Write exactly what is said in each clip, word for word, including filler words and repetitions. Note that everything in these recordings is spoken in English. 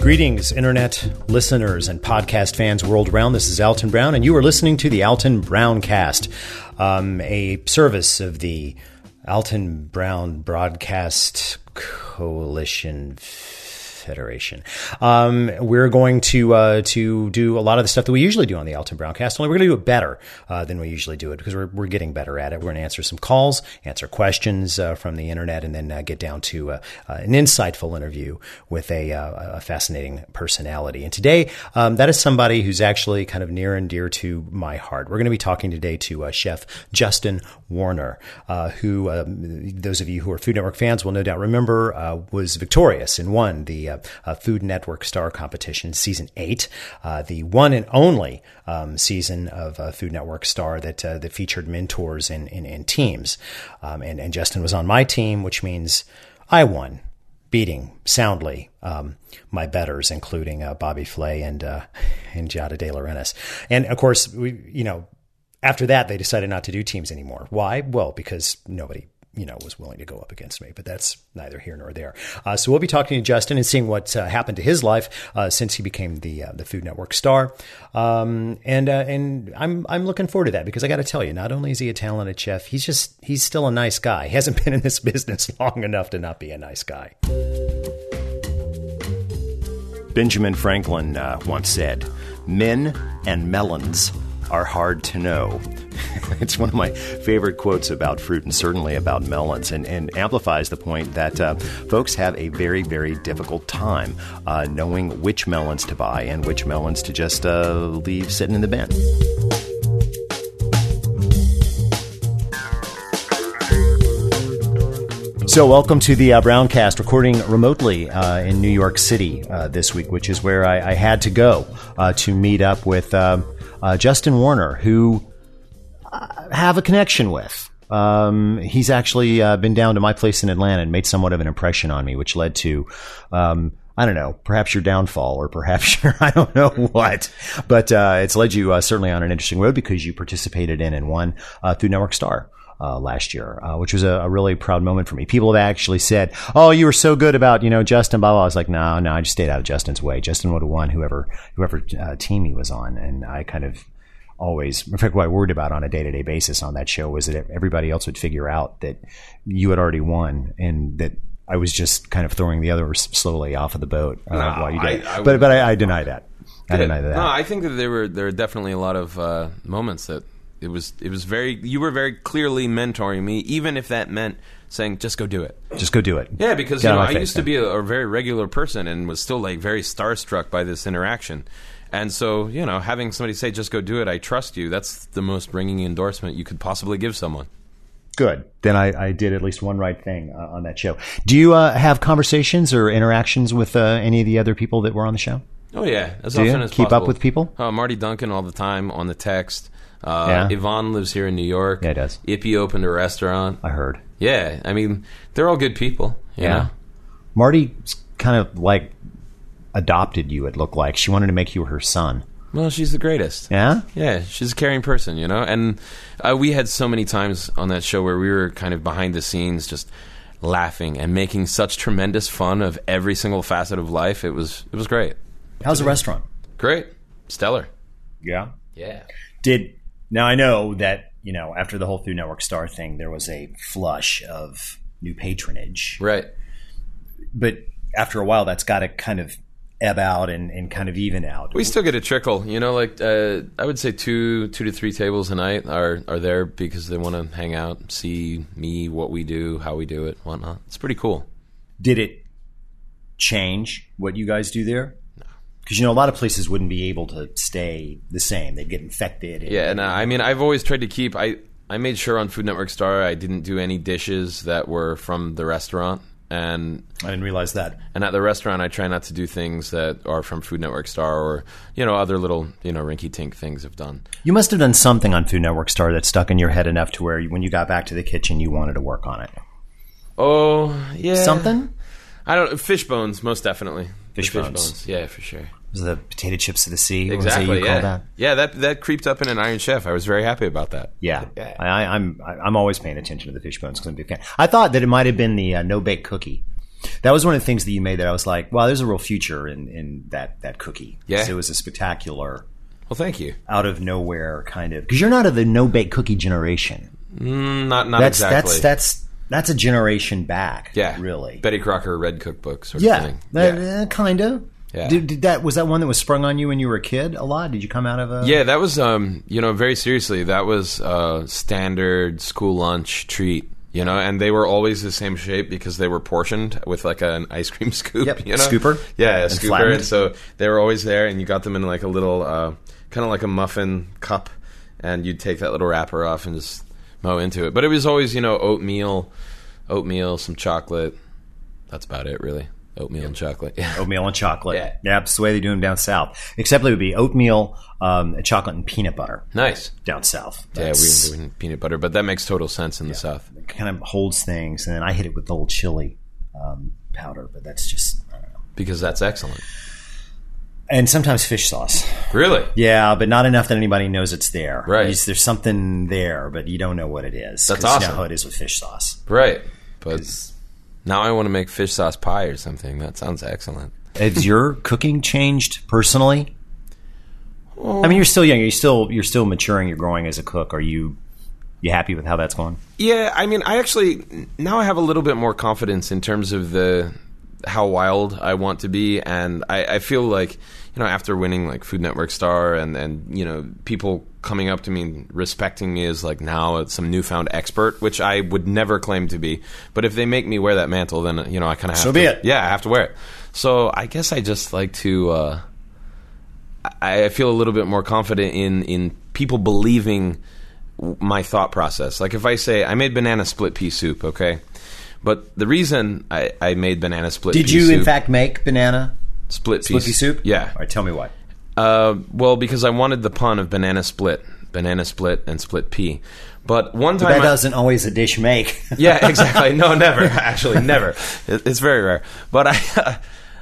Greetings, Internet listeners and podcast fans world around. This is Alton Brown, and you are listening to the Alton Brown Cast, um, a service of the Alton Brown Broadcast Coalition Federation. Um, we're going to uh, to do a lot of the stuff that we usually do on the Alton Brown Cast, only we're going to do it better uh, than we usually do it because we're, we're getting better at it. We're going to answer some calls, answer questions uh, from the internet, and then uh, get down to uh, uh, an insightful interview with a, uh, a fascinating personality. And today, um, that is somebody who's actually kind of near and dear to my heart. We're going to be talking today to uh, Chef Justin Werner, uh, who um, those of you who are Food Network fans will no doubt remember uh, was victorious and won the uh, uh, Food Network Star Competition Season eight, uh, the one and only um, season of uh, Food Network Star that uh, that featured mentors and, and, and teams. Um, and, and Justin was on my team, which means I won, beating soundly um, my betters, including uh, Bobby Flay and uh, and Giada De Laurentiis. And of course, we you know after that they decided not to do teams anymore. Why? Well, because nobody you know, was willing to go up against me, but that's neither here nor there. Uh, so we'll be talking to Justin and seeing what uh, happened to his life uh, since he became the uh, the Food Network star. Um, and uh, and I'm I'm looking forward to that because I got to tell you, not only is he a talented chef, he's just he's still a nice guy. He hasn't been in this business long enough to not be a nice guy. Benjamin Franklin uh, once said, "Men and melons are hard to know." It's one of my favorite quotes about fruit and certainly about melons, and, and amplifies the point that uh, folks have a very, very difficult time uh, knowing which melons to buy and which melons to just uh, leave sitting in the bin. So welcome to the uh, Browncast, recording remotely uh, in New York City uh, this week, which is where I, I had to go uh, to meet up with uh, uh, Justin Werner, who I have a connection with. Um, he's actually uh, been down to my place in Atlanta and made somewhat of an impression on me, which led to, um, I don't know, perhaps your downfall or perhaps your, I don't know what. But uh, it's led you uh, certainly on an interesting road because you participated in and won uh, Food Network Star. Uh, last year, uh, which was a, a really proud moment for me. People have actually said, "Oh, you were so good about, you know, Justin, blah, blah." I was like, no, no, I just stayed out of Justin's way. Justin would have won whoever, whoever uh, team he was on. And I kind of always, in fact, what I worried about on a day-to-day basis on that show was that everybody else would figure out that you had already won and that I was just kind of throwing the others slowly off of the boat uh, no, while you did. I, I but but I, I deny that. I deny that. No, I think that there were there were definitely a lot of uh, moments that It was it was very you were very clearly mentoring me, even if that meant saying just go do it. Just go do it. Yeah, because you know, I used to be a, a very regular person and was still like very starstruck by this interaction. And so, you know, having somebody say just go do it, I trust you, that's the most ringing endorsement you could possibly give someone. Good. Then I, I did at least one right thing uh, on that show. Do you uh, have conversations or interactions with uh, any of the other people that were on the show? Oh, yeah. As Do often you as keep possible. up with people? Uh, Marty Duncan all the time on the text. Uh, yeah. Yvonne lives here in New York. Yeah, it does. Ippy opened a restaurant. I heard. Yeah, I mean, they're all good people. You yeah. know? Marty kind of like adopted you, it looked like. She wanted to make you her son. Well, she's the greatest. Yeah? Yeah, she's a caring person, you know? And uh, we had so many times on that show where we were kind of behind the scenes just laughing and making such tremendous fun of every single facet of life. It was it was great. How's the restaurant? Great. Stellar. Yeah? Yeah. Did... Now, I know that, you know, after the whole Food Network Star thing, there was a flush of new patronage. Right. But after a while, that's got to kind of ebb out and, and kind of even out. We still get a trickle. You know, like, uh, I would say two two to three tables a night are, are there because they want to hang out, see me, what we do, how we do it, whatnot. It's pretty cool. Did it change what you guys do there? Because, you know, a lot of places wouldn't be able to stay the same. They'd get infected. And, yeah, and uh, I mean, I've always tried to keep... I, I made sure on Food Network Star I didn't do any dishes that were from the restaurant. And I didn't realize that. And at the restaurant, I try not to do things that are from Food Network Star or, you know, other little, you know, rinky-tink things I've done. You must have done something on Food Network Star that stuck in your head enough to where when you got back to the kitchen, you wanted to work on it. Oh, yeah. Something? I don't... Fish bones, most definitely. Fish, fish bones. bones. Yeah, for sure. Was it the potato chips of the sea? Exactly. What was it you yeah. called that? Yeah, that that creeped up in an Iron Chef. I was very happy about that. Yeah, yeah. I, I'm I'm always paying attention to the fish bones because I'm a big fan. I thought that it might have been the uh, no bake cookie That was one of the things that you made that I was like, wow, there's a real future in, in that, that cookie. Yeah. So it was a spectacular, Well, thank you. out of nowhere kind of, because you're not of the no-bake cookie generation. Mm, not not That's, exactly. that's, that's, that's a generation back. yeah, Really. Betty Crocker Red Cookbook sort Yeah. of thing. That, yeah. uh, kind of. Yeah. Did, did that, was that one that was sprung on you when you were a kid a lot? Did you come out of a... Yeah, that was, um, you know, very seriously, that was a standard school lunch treat, you know, and they were always the same shape because they were portioned with like an ice cream scoop, Yep. you know? Scooper. Yeah, a And scooper. flattened. And so they were always there, and you got them in like a little, uh, kind of like a muffin cup, and you'd take that little wrapper off and just mow into it. But it was always, you know, oatmeal, oatmeal, some chocolate. That's about it, really. Oatmeal and chocolate. Yeah. Oatmeal and chocolate. Yeah. Yeah, that's the way they do them down south. Except it would be oatmeal, um, and chocolate, and peanut butter Nice. down south. Yeah, we That's- were doing peanut butter, but that makes total sense in the South. It kind of holds things, and then I hit it with the old chili um, powder, but that's just, I don't know. Because that's excellent. And sometimes fish sauce. Really? Yeah, but not enough that anybody knows it's there. Right. There's, there's something there, but you don't know what it is. That's 'Cause You awesome. know how it is with fish sauce. Right. But now I want to make fish sauce pie or something. That sounds excellent. Has your cooking changed personally? I mean, you're still young. You're still you're still maturing. You're growing as a cook. Are you you happy with how that's going? Yeah, I mean, I actually now I have a little bit more confidence in terms of the how wild I want to be, and I, I feel like, you know, after winning like Food Network Star and and you know, people coming up to me and respecting me as like now some newfound expert, which I would never claim to be, but if they make me wear that mantle, then you know I kind of have So to. be it. Yeah, I have to wear it. So I guess I just like to. Uh, I I feel a little bit more confident in in people believing my thought process. Like if I say I made banana split pea soup, okay, but the reason I, I made banana split Did pea you soup, in fact make banana split pea split pea soup? Yeah. All right, tell me why. Uh, well, because I wanted the pun of banana split, banana split, and split pea. But one time, That I- doesn't always a dish make. yeah, exactly. No, never. Actually, never. It, it's very rare. But I,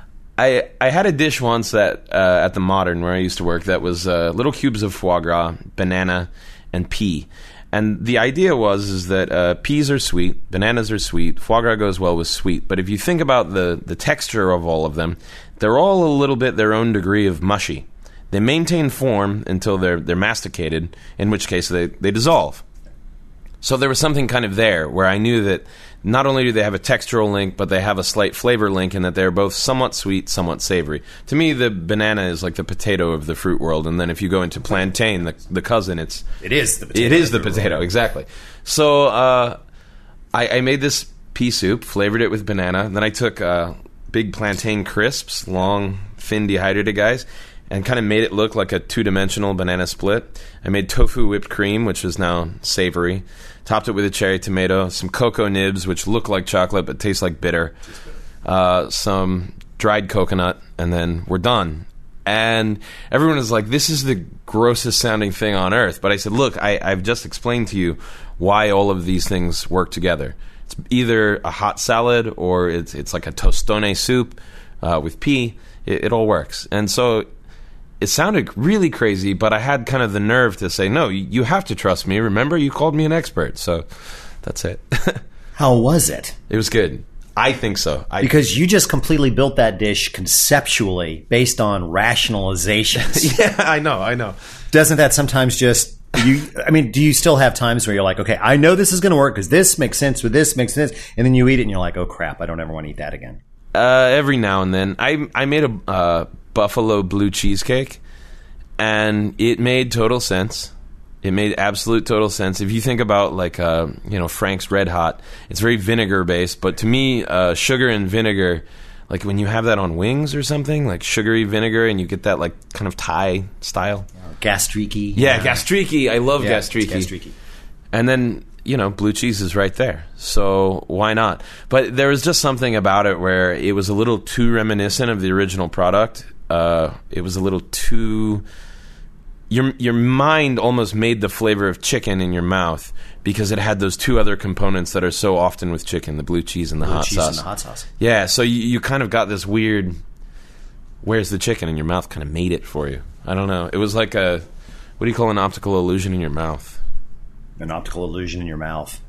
I, I had a dish once that uh, at the Modern where I used to work that was uh, little cubes of foie gras, banana, and pea. And the idea was is that uh, peas are sweet, bananas are sweet, foie gras goes well with sweet. But if you think about the the texture of all of them, they're all a little bit their own degree of mushy. They maintain form until they're they're masticated, in which case they, they dissolve. So there was something kind of there where I knew that not only do they have a textural link, but they have a slight flavor link in that they're both somewhat sweet, somewhat savory. To me, the banana is like the potato of the fruit world, and then if you go into plantain, the, the cousin, it's It is the potato. it is the potato, exactly. So uh, I, I made this pea soup, flavored it with banana, and then I took uh, big plantain crisps, long, thin, dehydrated guys, and kind of made it look like a two-dimensional banana split. I made tofu whipped cream, which is now savory. Topped it with a cherry tomato, some cocoa nibs, which look like chocolate but taste like bitter, uh, some dried coconut, and then we're done. And everyone was like, this is the grossest sounding thing on earth. But I said, look, I, I've just explained to you why all of these things work together. It's either a hot salad or it's, it's like a tostone soup uh, with pea. It, it all works. And so it sounded really crazy, but I had kind of the nerve to say, no, you, you have to trust me. Remember, you called me an expert. So that's it. How was it? It was good. I think so. I, Because you just completely built that dish conceptually based on rationalizations. yeah, I know, I know. Doesn't that sometimes just you? I mean, do you still have times where you're like, okay, I know this is going to work because this makes sense with this makes sense, and then you eat it and you're like, oh crap, I don't ever want to eat that again. Uh, every now and then. I I made a uh, buffalo blue cheesecake, and it made total sense. It made absolute total sense. If you think about like uh, you know, Frank's Red Hot, it's very vinegar based, but to me, uh, sugar and vinegar, like when you have that on wings or something, like sugary vinegar, and you get that like kind of Thai style. Gastriki. Yeah, gastriki. I love Yeah, it's gastriki. gastriki. And then, you know, blue cheese is right there. So why not? But there was just something about it where it was a little too reminiscent of the original product. Uh, it was a little too... Your your mind almost made the flavor of chicken in your mouth because it had those two other components that are so often with chicken, the blue cheese and the Blue hot cheese sauce. and the hot sauce. Yeah, so you, you kind of got this weird... Where's the chicken? And your mouth kind of made it for you. I don't know. It was like a... What do you call an optical illusion in your mouth? An optical illusion in your mouth.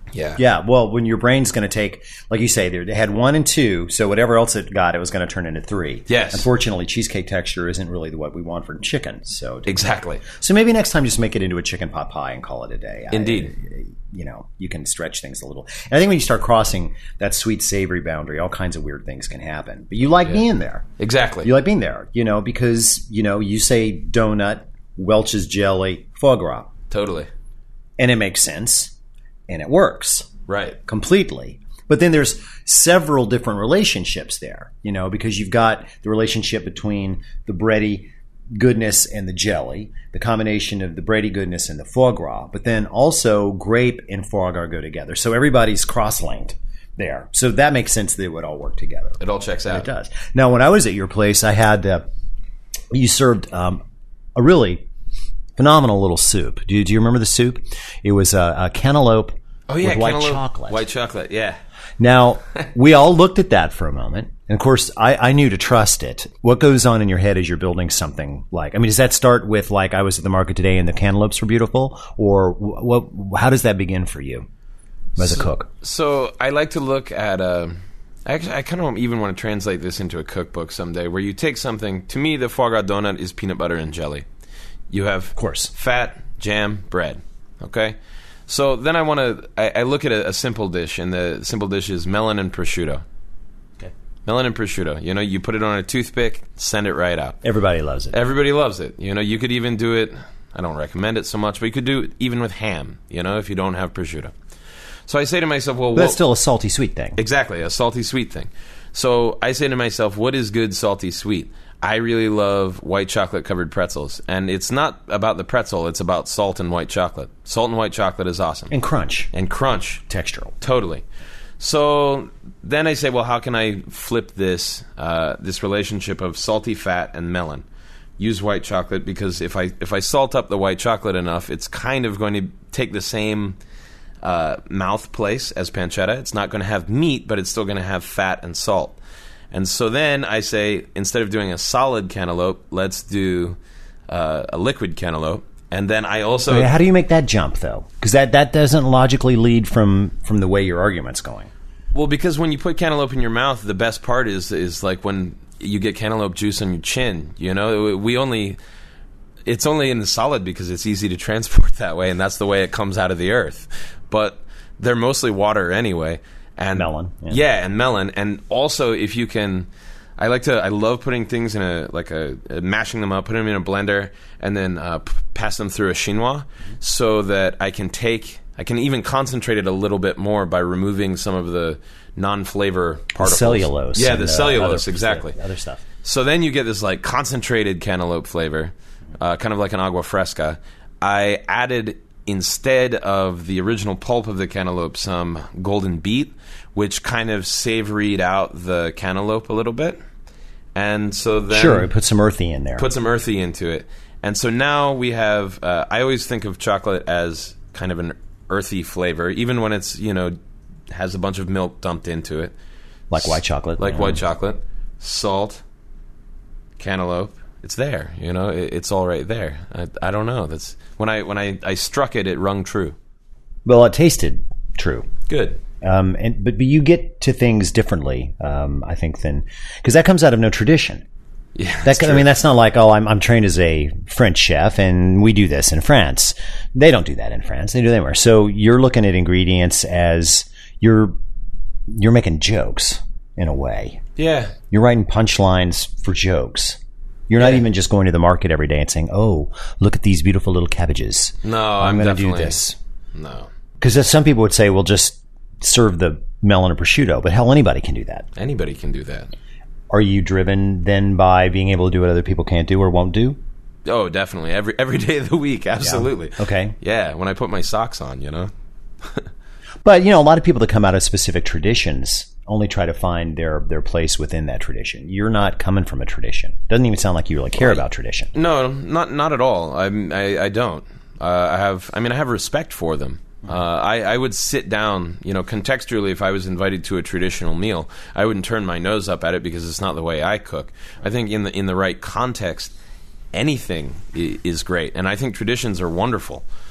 Yeah. Yeah, well, when your brain's going to take, like you say, they had one and two, so whatever else it got, it was going to turn into three. Yes. Unfortunately, cheesecake texture isn't really what we want for chicken. So Exactly. So maybe next time just make it into a chicken pot pie and call it a day. Indeed. I, you know, you can stretch things a little. And I think when you start crossing that sweet savory boundary, all kinds of weird things can happen. But you like yeah. being there. Exactly. You like being there, you know, because, you know, you say donut, Welch's jelly, foie gras. Totally. And it makes sense. And it works. Right. Completely. But then there's several different relationships there, you know, because you've got the relationship between the bready goodness and the jelly, the combination of the bready goodness and the foie gras, but then also grape and foie gras go together. So everybody's cross-linked there. So that makes sense that it would all work together. It all checks out. It does. Now, when I was at your place, I had, uh, you served um, a really phenomenal little soup. Do you, do you remember the soup? It was a, a cantaloupe oh, yeah, with white cantaloupe, chocolate. White chocolate, yeah. Now, we all looked at that for a moment. And of course, I, I knew to trust it. What goes on in your head as you're building something like, I mean, does that start with like, I was at the market today and the cantaloupes were beautiful? Or what? How does that begin for you as so, a cook? So I like to look at, uh, actually, I kind of even want to translate this into a cookbook someday where you take something, to me, the foie gras donut is peanut butter and jelly. You have of course. fat, jam, bread. Okay? So then I want to, I, I look at a, a simple dish, and the simple dish is melon and prosciutto. Okay. Melon and prosciutto. You know, you put it on a toothpick, send it right out. Everybody loves it. Everybody loves it. You know, you could even do it, I don't recommend it so much, but you could do it even with ham, you know, if you don't have prosciutto. So I say to myself, well, but that's what, still a salty sweet thing. Exactly, a salty sweet thing. So I say to myself, what is good salty sweet? I really love white chocolate covered pretzels. And it's not about the pretzel, it's about salt and white chocolate. Salt and white chocolate is awesome. And crunch. And crunch. Textural. Totally. So then I say, well, how can I flip this uh, this relationship of salty fat and melon? Use white chocolate, because if I if I salt up the white chocolate enough, it's kind of going to take the same uh, mouth place as pancetta. It's not going to have meat, but it's still going to have fat and salt. And so then I say, instead of doing a solid cantaloupe, let's do uh, a liquid cantaloupe. And then I also... Wait, how do you make that jump, though? Because that, that doesn't logically lead from, from the way your argument's going. Well, because when you put cantaloupe in your mouth, the best part is is like when you get cantaloupe juice on your chin. You know, we only... It's only in the solid because it's easy to transport that way, and that's the way it comes out of the earth. But they're mostly water anyway. And melon. Yeah. yeah, and melon. And also, if you can... I like to... I love putting things in a... Like a... a mashing them up, putting them in a blender, and then uh, p- pass them through a chinois so that I can take... I can even concentrate it a little bit more by removing some of the non-flavor particles. The cellulose. Yeah, the and, cellulose, uh, other, exactly. Other stuff. So then you get this like concentrated cantaloupe flavor, uh, kind of like an agua fresca. I added, instead of the original pulp of the cantaloupe, some golden beet, which kind of savoried out the cantaloupe a little bit. And so then... Sure, put some earthy in there. Put some earthy into it. And so now we have... Uh, I always think of chocolate as kind of an earthy flavor, even when it's, you know, has a bunch of milk dumped into it. Like white chocolate. Like yeah. white chocolate. Salt. Cantaloupe. It's there, you know. It, it's all right there. I, I don't know. That's when I when I, I struck it, it rung true. Well, it tasted true. Good. Um, and but, but you get to things differently, um, I think, than... Because that comes out of no tradition. Yeah, that, I mean, that's not like, oh, I'm, I'm trained as a French chef and we do this in France. They don't do that in France. They do it anywhere. So you're looking at ingredients as you're you're making jokes in a way. Yeah. You're writing punchlines for jokes. You're not yeah. even just going to the market every day and saying, oh, look at these beautiful little cabbages. No, I'm, I'm going to do definitely... this. No. Because some people would say, well, just serve the melon or prosciutto. But hell, anybody can do that. Anybody can do that. Are you driven then by being able to do what other people can't do or won't do? Oh, definitely. Every every day of the week, absolutely. Yeah. Okay. Yeah, when I put my socks on, you know. But, you know, a lot of people that come out of specific traditions only try to find their, their place within that tradition. You're not coming from a tradition. Doesn't even sound like you really care about tradition. No, not not at all. I I, I don't. Uh, I have. I mean, I have respect for them. Uh, I, I would sit down, you know, contextually, if I was invited to a traditional meal, I wouldn't turn my nose up at it because it's not the way I cook. I think in the in the right context, anything i- is great. And I think traditions are wonderful.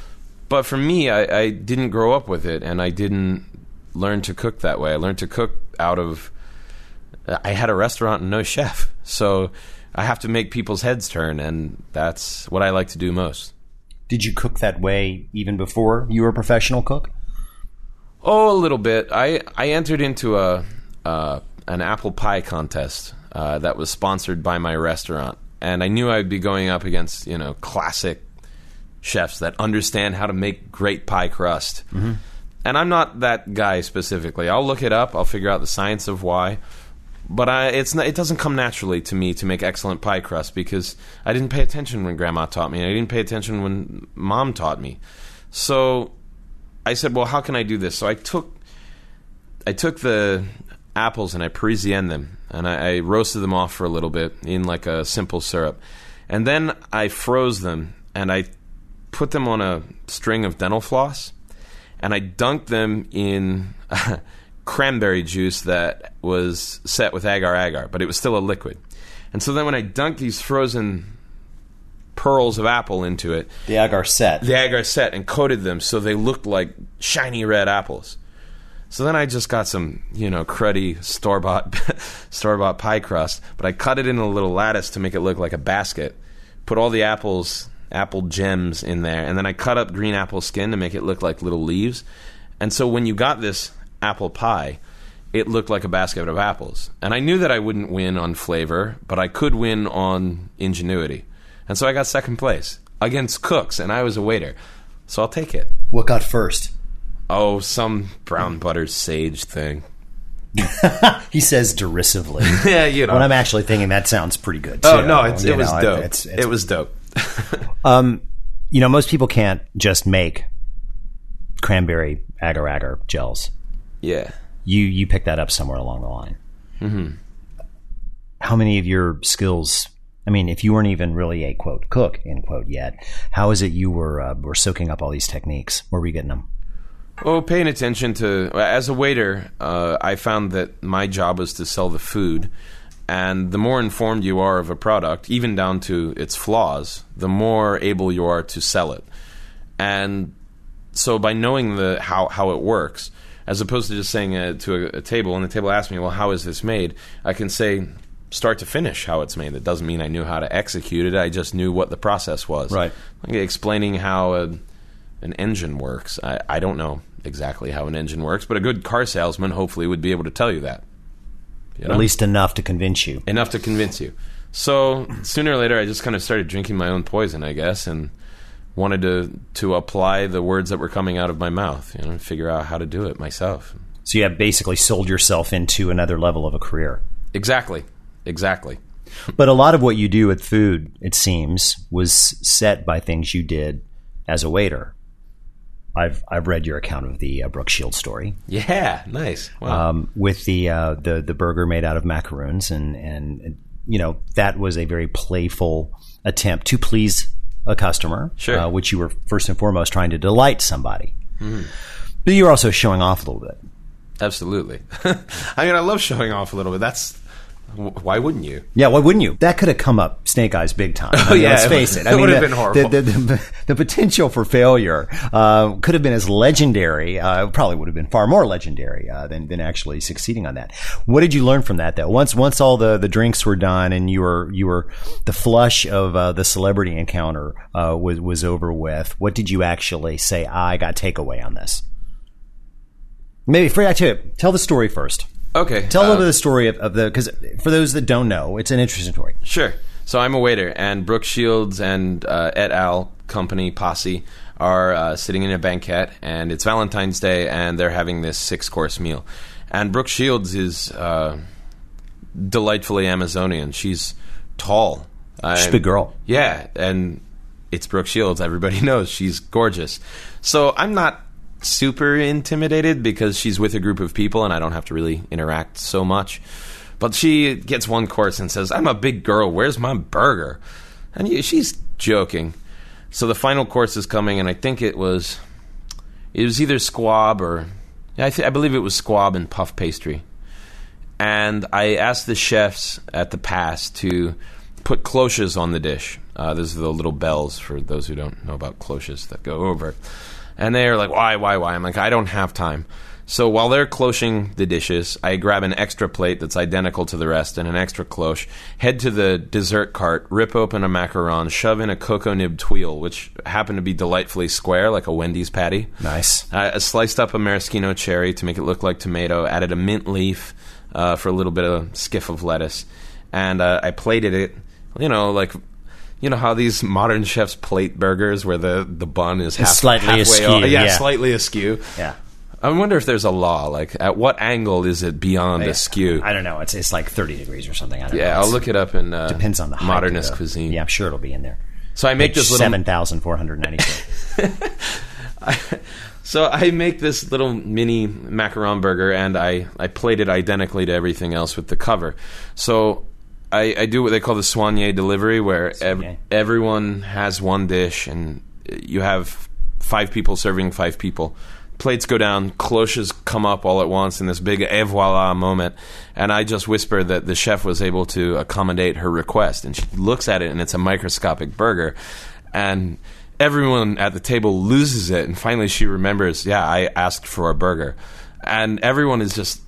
But for me, I, I didn't grow up with it, and I didn't learn to cook that way. I learned to cook out of... I had a restaurant and no chef, so I have to make people's heads turn, and that's what I like to do most. Did you cook that way even before you were a professional cook? Oh, a little bit. I, I entered into a uh, an apple pie contest uh, that was sponsored by my restaurant, and I knew I'd be going up against, you know, classic chefs that understand how to make great pie crust. Mm-hmm. And I'm not that guy specifically. I'll look it up. I'll figure out the science of why. But I, it's not, it doesn't come naturally to me to make excellent pie crust because I didn't pay attention when Grandma taught me. And I didn't pay attention when Mom taught me. So I said, well, how can I do this? So I took I took the apples and I Parisienne them. And I, I roasted them off for a little bit in like a simple syrup. And then I froze them and I put them on a string of dental floss. And I dunked them in... cranberry juice that was set with agar-agar, but it was still a liquid. And so then when I dunked these frozen pearls of apple into it... The agar set. The agar set, and coated them so they looked like shiny red apples. So then I just got some, you know, cruddy store-bought, store-bought pie crust, but I cut it in a little lattice to make it look like a basket, put all the apples, apple gems in there, and then I cut up green apple skin to make it look like little leaves. And so when you got this... apple pie, it looked like a basket of apples. And I knew that I wouldn't win on flavor, but I could win on ingenuity. And so I got second place against cooks, and I was a waiter. So I'll take it. What got first? Oh, some brown butter sage thing. He says derisively. Yeah, you know. When I'm actually thinking that sounds pretty good, too. Oh, no, it's, you it was know, dope. It's, it's, it was dope. um, you know, most people can't just make cranberry agar-agar gels. Yeah. You you picked that up somewhere along the line. Mm-hmm. How many of your skills, I mean, if you weren't even really a, quote, cook, end quote, yet, how is it you were uh, were soaking up all these techniques? Where were you getting them? Well, paying attention to... As a waiter, uh, I found that my job was to sell the food. And the more informed you are of a product, even down to its flaws, the more able you are to sell it. And so by knowing the how, how it works... as opposed to just saying uh, to a, a table, and the table asks me, well, how is this made? I can say start to finish how it's made. That doesn't mean I knew how to execute it. I just knew what the process was. Right. Like explaining how a, an engine works. I, I don't know exactly how an engine works, but a good car salesman hopefully would be able to tell you that. You know? At least enough to convince you. Enough to convince you. So sooner or later, I just kind of started drinking my own poison, I guess, and wanted to to apply the words that were coming out of my mouth, you know, and figure out how to do it myself. So you have basically sold yourself into another level of a career. Exactly. Exactly. But a lot of what you do with food, it seems, was set by things you did as a waiter. I've I've read your account of the uh, Brooke Shields story. Yeah, nice. Wow. Um, with the uh, the the burger made out of macaroons, and and you know that was a very playful attempt to please a customer, sure. uh, which you were first and foremost trying to delight somebody. Mm. But you were also showing off a little bit. Absolutely. I mean, I love showing off a little bit. That's why wouldn't you? Yeah, why wouldn't you? That could have come up Snake Eyes big time. Oh, I mean, yeah, let's face it. it I mean, would have the, been horrible. The, the, the, the potential for failure uh, could have been as legendary. Uh, probably would have been far more legendary uh, than than actually succeeding on that. What did you learn from that, though? Once once all the, the drinks were done and you were you were the flush of uh, the celebrity encounter uh, was was over with. What did you actually say? I got takeaway on this. Maybe for actually tell the story first. Okay. Tell a little uh, bit of the story of, of the, because for those that don't know, it's an interesting story. Sure. So I'm a waiter, and Brooke Shields and uh, et al. Company posse are uh, sitting in a banquet, and it's Valentine's Day, and they're having this six-course meal. And Brooke Shields is uh, delightfully Amazonian. She's tall. She's a big girl. Yeah, and it's Brooke Shields. Everybody knows she's gorgeous. So I'm not super intimidated because she's with a group of people and I don't have to really interact so much. But she gets one course and says, I'm a big girl, where's my burger? And she's joking. So the final course is coming, and I think it was it was either squab or I, th- I believe it was squab and puff pastry. And I asked the chefs at the pass to put cloches on the dish. Uh, those are the little bells for those who don't know about cloches that go over. And they're like, why, why, why? I'm like, I don't have time. So while they're cloching the dishes, I grab an extra plate that's identical to the rest and an extra cloche, head to the dessert cart, rip open a macaron, shove in a cocoa nib tuile, which happened to be delightfully square, like a Wendy's patty. Nice. I uh, sliced up a maraschino cherry to make it look like tomato, added a mint leaf uh, for a little bit of skiff of lettuce, and uh, I plated it, you know, like... You know how these modern chefs plate burgers where the, the bun is half, slightly halfway askew. off? Yeah, Yeah, slightly askew. Yeah. I wonder if there's a law. Like, at what angle is it beyond Yeah. askew? I don't know. It's it's like thirty degrees or something. I don't know. Yeah, It's- I'll look it up in uh, Depends on the height modernist of the- cuisine. Yeah, I'm sure it'll be in there. So I make this little seven thousand four hundred ninety-two. So I make this little mini macaron burger, and I, I plate it identically to everything else with the cover. So I, I do what they call the soigné delivery, where ev- Soigné. everyone has one dish, and you have five people serving five people. Plates go down, cloches come up all at once in this big et voila moment, and I just whisper that the chef was able to accommodate her request, and she looks at it, and it's a microscopic burger, and everyone at the table loses it, and finally she remembers, yeah, I asked for a burger, and everyone is just,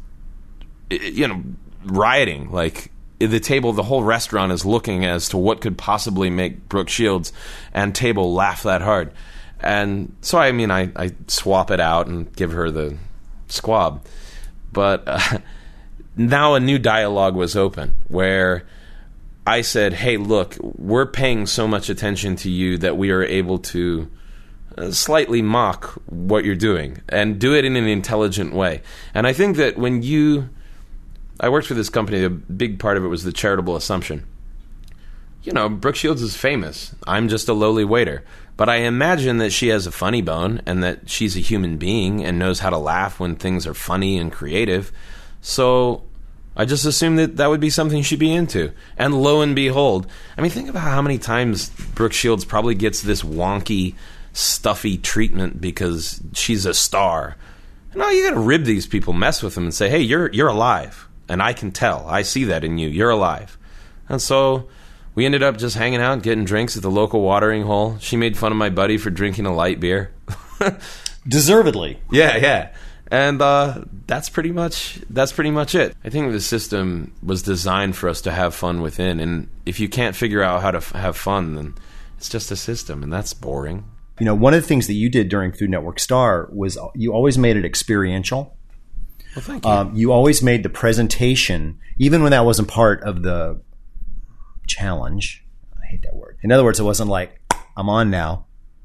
you know, rioting, like... The table, the whole restaurant is looking as to what could possibly make Brooke Shields and table laugh that hard. And so, I mean, I, I swap it out and give her the squab. But uh, now a new dialogue was open where I said, hey, look, we're paying so much attention to you that we are able to uh, slightly mock what you're doing and do it in an intelligent way. And I think that when you... I worked for this company. A big part of it was the charitable assumption. You know, Brooke Shields is famous. I'm just a lowly waiter. But I imagine that she has a funny bone and that she's a human being and knows how to laugh when things are funny and creative. So I just assumed that that would be something she'd be into. And lo and behold, I mean, think about how many times Brooke Shields probably gets this wonky, stuffy treatment because she's a star. No, you got to rib these people, mess with them, and say, hey, you're you're alive. And I can tell. I see that in you. You're alive. And so we ended up just hanging out, getting drinks at the local watering hole. She made fun of my buddy for drinking a light beer. Deservedly. Yeah, yeah. And uh, that's pretty much that's pretty much it. I think the system was designed for us to have fun within. And if you can't figure out how to f- have fun, then it's just a system, and that's boring. You know, one of the things that you did during Food Network Star was you always made it experiential. Well, thank you. Um, you always made the presentation, even when that wasn't part of the challenge. I hate that word. In other words, it wasn't like, I'm on now,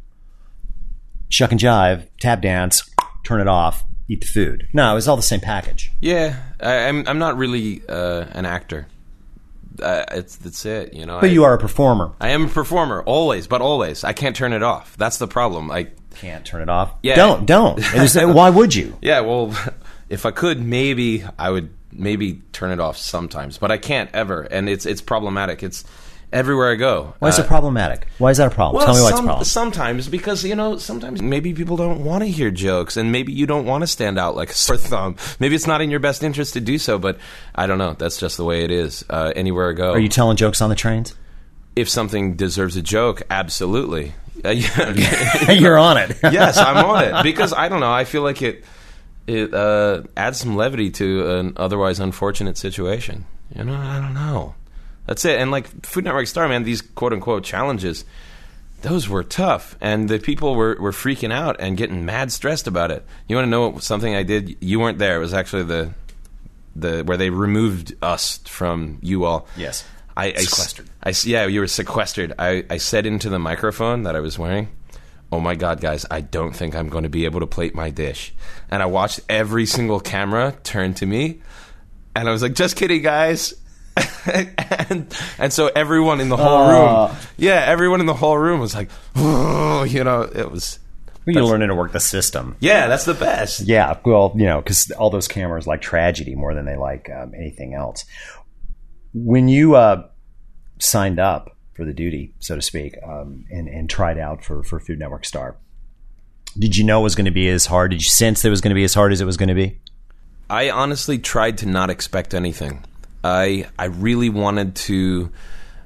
shuck and jive, tap dance, turn it off, eat the food. No, it was all the same package. Yeah, I, I'm I'm not really uh, an actor. Uh, it's that's it, you know. But I, you are a performer. I am a performer, always, but always. I can't turn it off. That's the problem. I Can't turn it off. Yeah. Don't, don't. There's- Why would you? Yeah, well, if I could, maybe I would maybe turn it off sometimes, but I can't ever, and it's it's problematic. It's everywhere I go. Why is Uh, it problematic? Why is that a problem? Well, Tell me why it's a some- problem. sometimes because you know sometimes maybe people don't want to hear jokes, and maybe you don't want to stand out like a sore thumb. Maybe it's not in your best interest to do so, but I don't know. That's just the way it is. Uh, anywhere I go, Are you telling jokes on the trains? if something deserves a joke, absolutely. Uh, yeah. You're on it. Yes, I'm on it because I don't know. I feel like it it uh, adds some levity to an otherwise unfortunate situation. You know, I don't know. That's it. And like Food Network Star, man, these quote unquote challenges, those were tough, and the people were, were freaking out and getting mad stressed about it. You want to know something I did? You weren't there. It was actually the the where they removed us from you all. Yes. I, I Sequestered. I, yeah, you were sequestered. I, I said into the microphone that I was wearing, oh my God, guys, I don't think I'm going to be able to plate my dish. And I watched every single camera turn to me, and I was like, just kidding, guys. and and so everyone in the whole Uh. room, yeah, everyone in the whole room was like, oh, you know, it was, You're learning to work the system. yeah, that's the best. Yeah, well, you know, because all those cameras like tragedy more than they like um, anything else. When you uh, signed up for the duty, so to speak, um, and, and tried out for, for Food Network Star, did you know it was going to be as hard? Did you sense it was going to be as hard as it was going to be? I honestly tried to not expect anything. I I really wanted to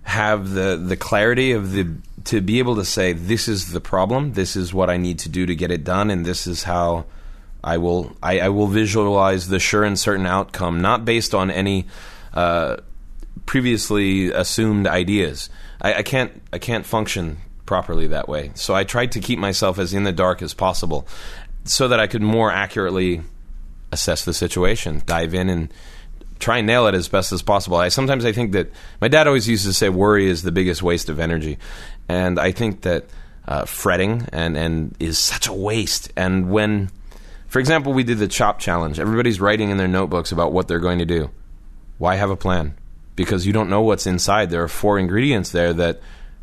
have the the clarity of the to be able to say, this is the problem, this is what I need to do to get it done, and this is how I will I, I will visualize the sure and certain outcome, not based on any uh, previously assumed ideas. I, I can't I can't function properly that way. So I tried to keep myself as in the dark as possible, so that I could more accurately assess the situation, dive in, and try and nail it as best as possible. I sometimes I think that my dad always used to say worry is the biggest waste of energy, and I think that uh, fretting and and is such a waste. And when, for example, we did the CHOP challenge, everybody's writing in their notebooks about what they're going to do. Why have a plan? Because you don't know what's inside. There are four ingredients there that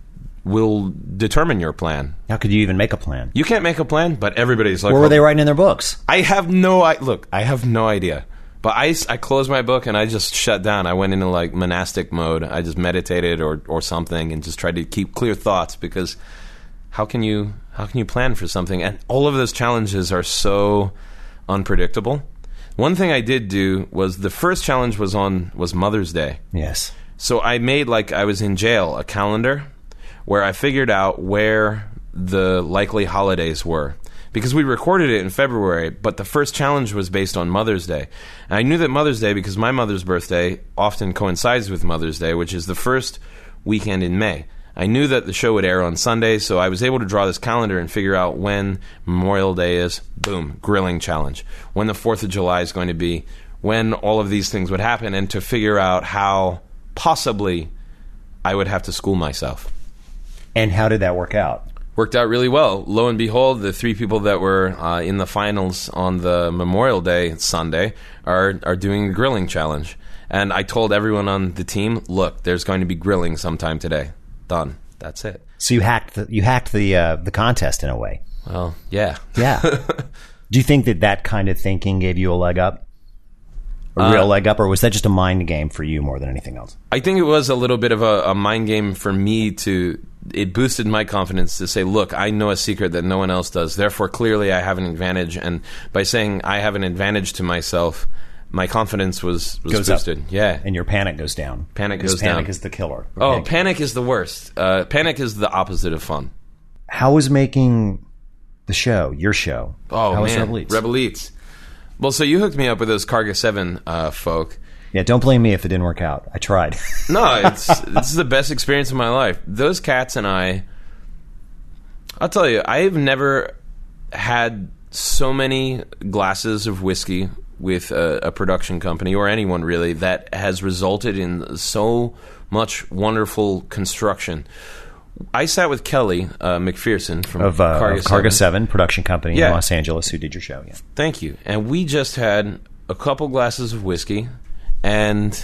will determine your plan. How could you even make a plan? You can't make a plan, but everybody's like, what were they writing in their books? I have no I look, I have no idea. But I, I closed my book and I just shut down. I went into like monastic mode. I just meditated or, or something and just tried to keep clear thoughts, because how can you how can you plan for something? And all of those challenges are so unpredictable. One thing I did do was the first challenge was on was Mother's Day. Yes. So I made, like I was in jail, a calendar where I figured out where the likely holidays were. Because we recorded it in February, but the first challenge was based on Mother's Day. And I knew that Mother's Day, because my mother's birthday often coincides with Mother's Day, which is the first weekend in May. I knew that the show would air on Sunday, so I was able to draw this calendar and figure out when Memorial Day is. Boom, grilling challenge. When the fourth of July is going to be. When all of these things would happen, and to figure out how possibly I would have to school myself. And how did that work out? Worked out really well. Lo and behold, the three people that were uh, in the finals on the Memorial Day Sunday are are doing a grilling challenge. And I told everyone on the team, look, there's going to be grilling sometime today. Done. That's it. So you hacked the, you hacked the uh, the contest in a way. Well, yeah. Yeah. Do you think that that kind of thinking gave you a leg up? A Uh, real leg up? Or was that just a mind game for you more than anything else? I think it was a little bit of a, a mind game for me to... It boosted my confidence to say, look, I know a secret that no one else does. Therefore, clearly I have an advantage. And by saying I have an advantage to myself, my confidence was, was Goes boosted. up. Yeah. And your panic goes down. Panic Because goes down. Panic is the killer. Oh, Panic. panic is the worst. Uh, panic is the opposite of fun. How was making the show, your show? Oh, How was man. Rebel Eats? Rebel Eats. Well, so you hooked me up with those Carga seven uh, folk. Yeah, don't blame me if it didn't work out. I tried. No, it's this is the best experience of my life. Those cats and I... I'll tell you, I've never had so many glasses of whiskey with a, a production company, or anyone really, that has resulted in so much wonderful construction. I sat with Kelly uh, McPherson from of uh, Carga, of Carga seven. seven, production company Yeah. in Los Angeles, who did your show. Yeah. Thank you. And we just had a couple glasses of whiskey, and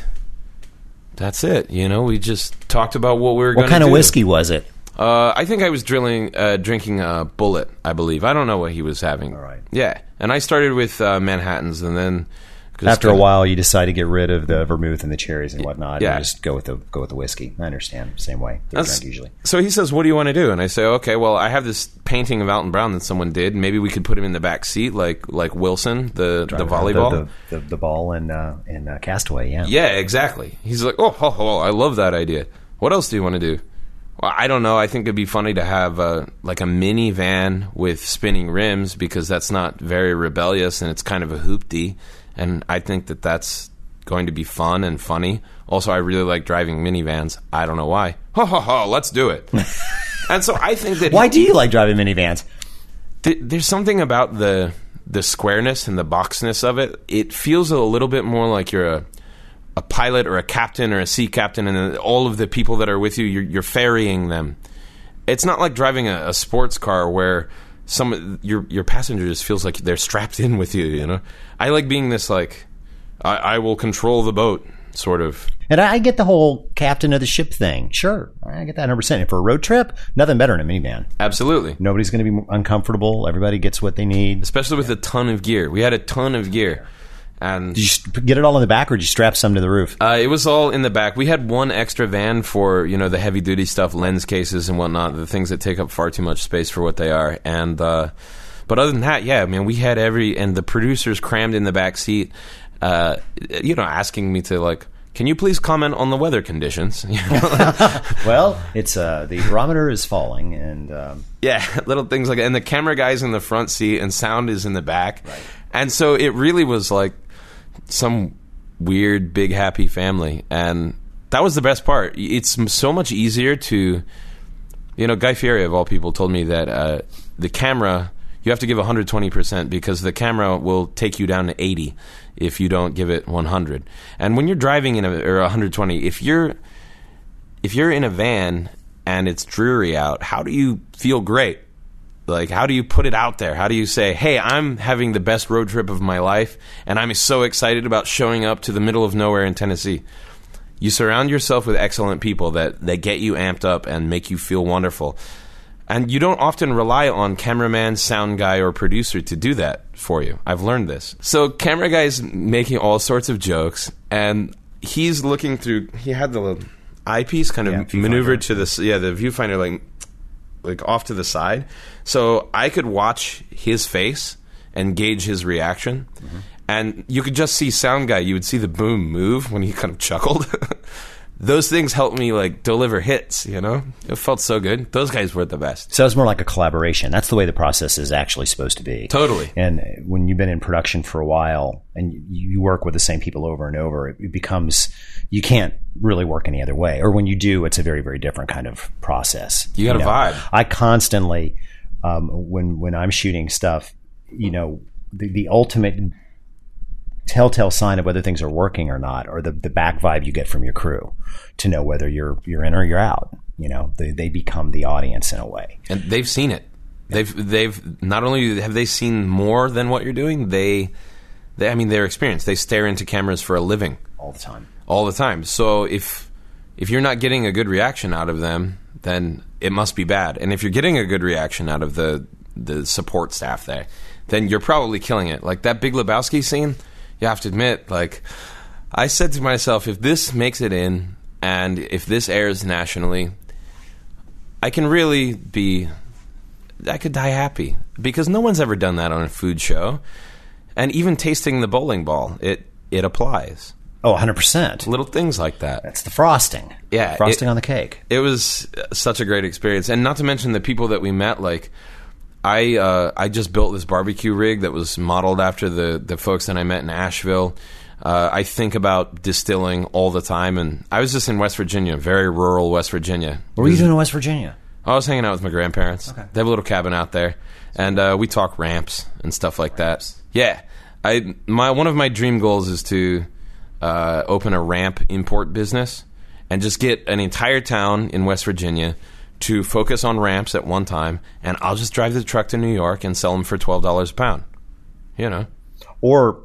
that's it. You know, we just talked about what we were going What to do. kind of whiskey was it? Uh, I think I was drilling, uh, drinking a Bullet, I believe. I don't know what he was having. All right. Yeah. And I started with uh, Manhattans, and then... After a while, you decide to get rid of the vermouth and the cherries and whatnot, Yeah. and just go with the go with the whiskey. I understand. Same way they That's- drink usually. So he says, what do you want to do? And I say, okay, well, I have this painting of Alton Brown that someone did. Maybe we could put him in the back seat like like Wilson, the, the volleyball. the, the, the ball and uh, and uh, Castaway. Yeah. Yeah, exactly. He's like, oh, oh, oh, I love that idea. What else do you want to do? Well, I don't know. I think it'd be funny to have uh, like a mini van with spinning rims, because that's not very rebellious and it's kind of a hoopty. And I think that that's going to be fun and funny. Also, I really like driving minivans. I don't know why. Ha ha ha! Let's do it. And so I think that Why do you like driving minivans? th- there's something about the the squareness and the boxness of it. It feels a little bit more like you're a a pilot or a captain or a sea captain, and all of the people that are with you, you're, you're ferrying them. It's not like driving a, a sports car where some your your passenger just feels like they're strapped in with you. You know, I like being this like I, I will control the boat sort of. And I get the whole captain of the ship thing. Sure, I get that one hundred percent. And for a road trip, nothing better than a minivan. Absolutely. Nobody's going to be uncomfortable. Everybody gets what they need. Especially with a ton of gear. We had a ton of gear. And Did you get it all in the back, or did you strap some to the roof? Uh, it was all in the back. We had one extra van for, you know, the heavy duty stuff, lens cases and whatnot, the things that take up far too much space for what they are. And uh, but other than that, yeah, I mean, we had every, and the producers crammed in the back seat, uh, you know, asking me to like can you please comment on the weather conditions? Well, it's uh, the barometer is falling, and um, yeah, little things like that. And the camera guy's in the front seat, and sound is in the back, right. And so it really was like some weird, big, happy family, and that was the best part. It's so much easier to, you know, Guy Fieri of all people told me that uh, the camera, you have to give one hundred twenty percent because the camera will take you down to eighty if you don't give it one hundred. And when you're driving in a, or one hundred twenty, if you're if you're in a van and it's dreary out, how do you feel great? Like, how do you put it out there? How do you say, hey, I'm having the best road trip of my life, and I'm so excited about showing up to the middle of nowhere in Tennessee? You surround yourself with excellent people that, that get you amped up and make you feel wonderful. And you don't often rely on cameraman, sound guy, or producer to do that for you. I've learned this. So camera guy's making all sorts of jokes, and he's looking through, he had the eyepiece kind of yeah, maneuvered to the, yeah, the viewfinder, like, like off to the side. So I could watch his face and gauge his reaction. Mm-hmm. And you could just see sound guy. You would see the boom move when he kind of chuckled. Those things helped me like deliver hits, you know? It felt so good. Those guys were the best. So it's more like a collaboration. That's the way the process is actually supposed to be. Totally. And when you've been in production for a while and you work with the same people over and over, it becomes, you can't really work any other way. Or when you do, it's a very, very different kind of process. You got you a know? vibe. I constantly, um, when, when I'm shooting stuff, you know, the, the ultimate telltale sign of whether things are working or not, or the, the back vibe you get from your crew to know whether you're you're in or you're out. You know, they, they become the audience in a way, and they've seen it. They've they've not only have they seen more than what you're doing, they, they I mean, they're experienced. They stare into cameras for a living all the time, all the time. So if if you're not getting a good reaction out of them, then it must be bad. And if you're getting a good reaction out of the the support staff there, then you're probably killing it. Like that Big Lebowski scene. You have to admit, like, I said to myself, if this makes it in and if this airs nationally, I can really be, I could die happy because no one's ever done that on a food show. And even tasting the bowling ball, it, it applies. Oh, one hundred percent. Little things like that. That's the frosting. Yeah. Frosting it, on the cake. It was such a great experience. And not to mention the people that we met, like, I uh, I just built this barbecue rig that was modeled after the, the folks that I met in Asheville. Uh, I think about distilling all the time, and I was just in West Virginia, very rural West Virginia. What were you doing in West Virginia? I was hanging out with my grandparents. Okay. They have a little cabin out there, and uh, we talk ramps and stuff like ramps. that. Yeah, I my one of my dream goals is to uh, open a ramp import business and just get an entire town in West Virginia to focus on ramps at one time, and I'll just drive the truck to New York and sell them for twelve dollars a pound. You know. Or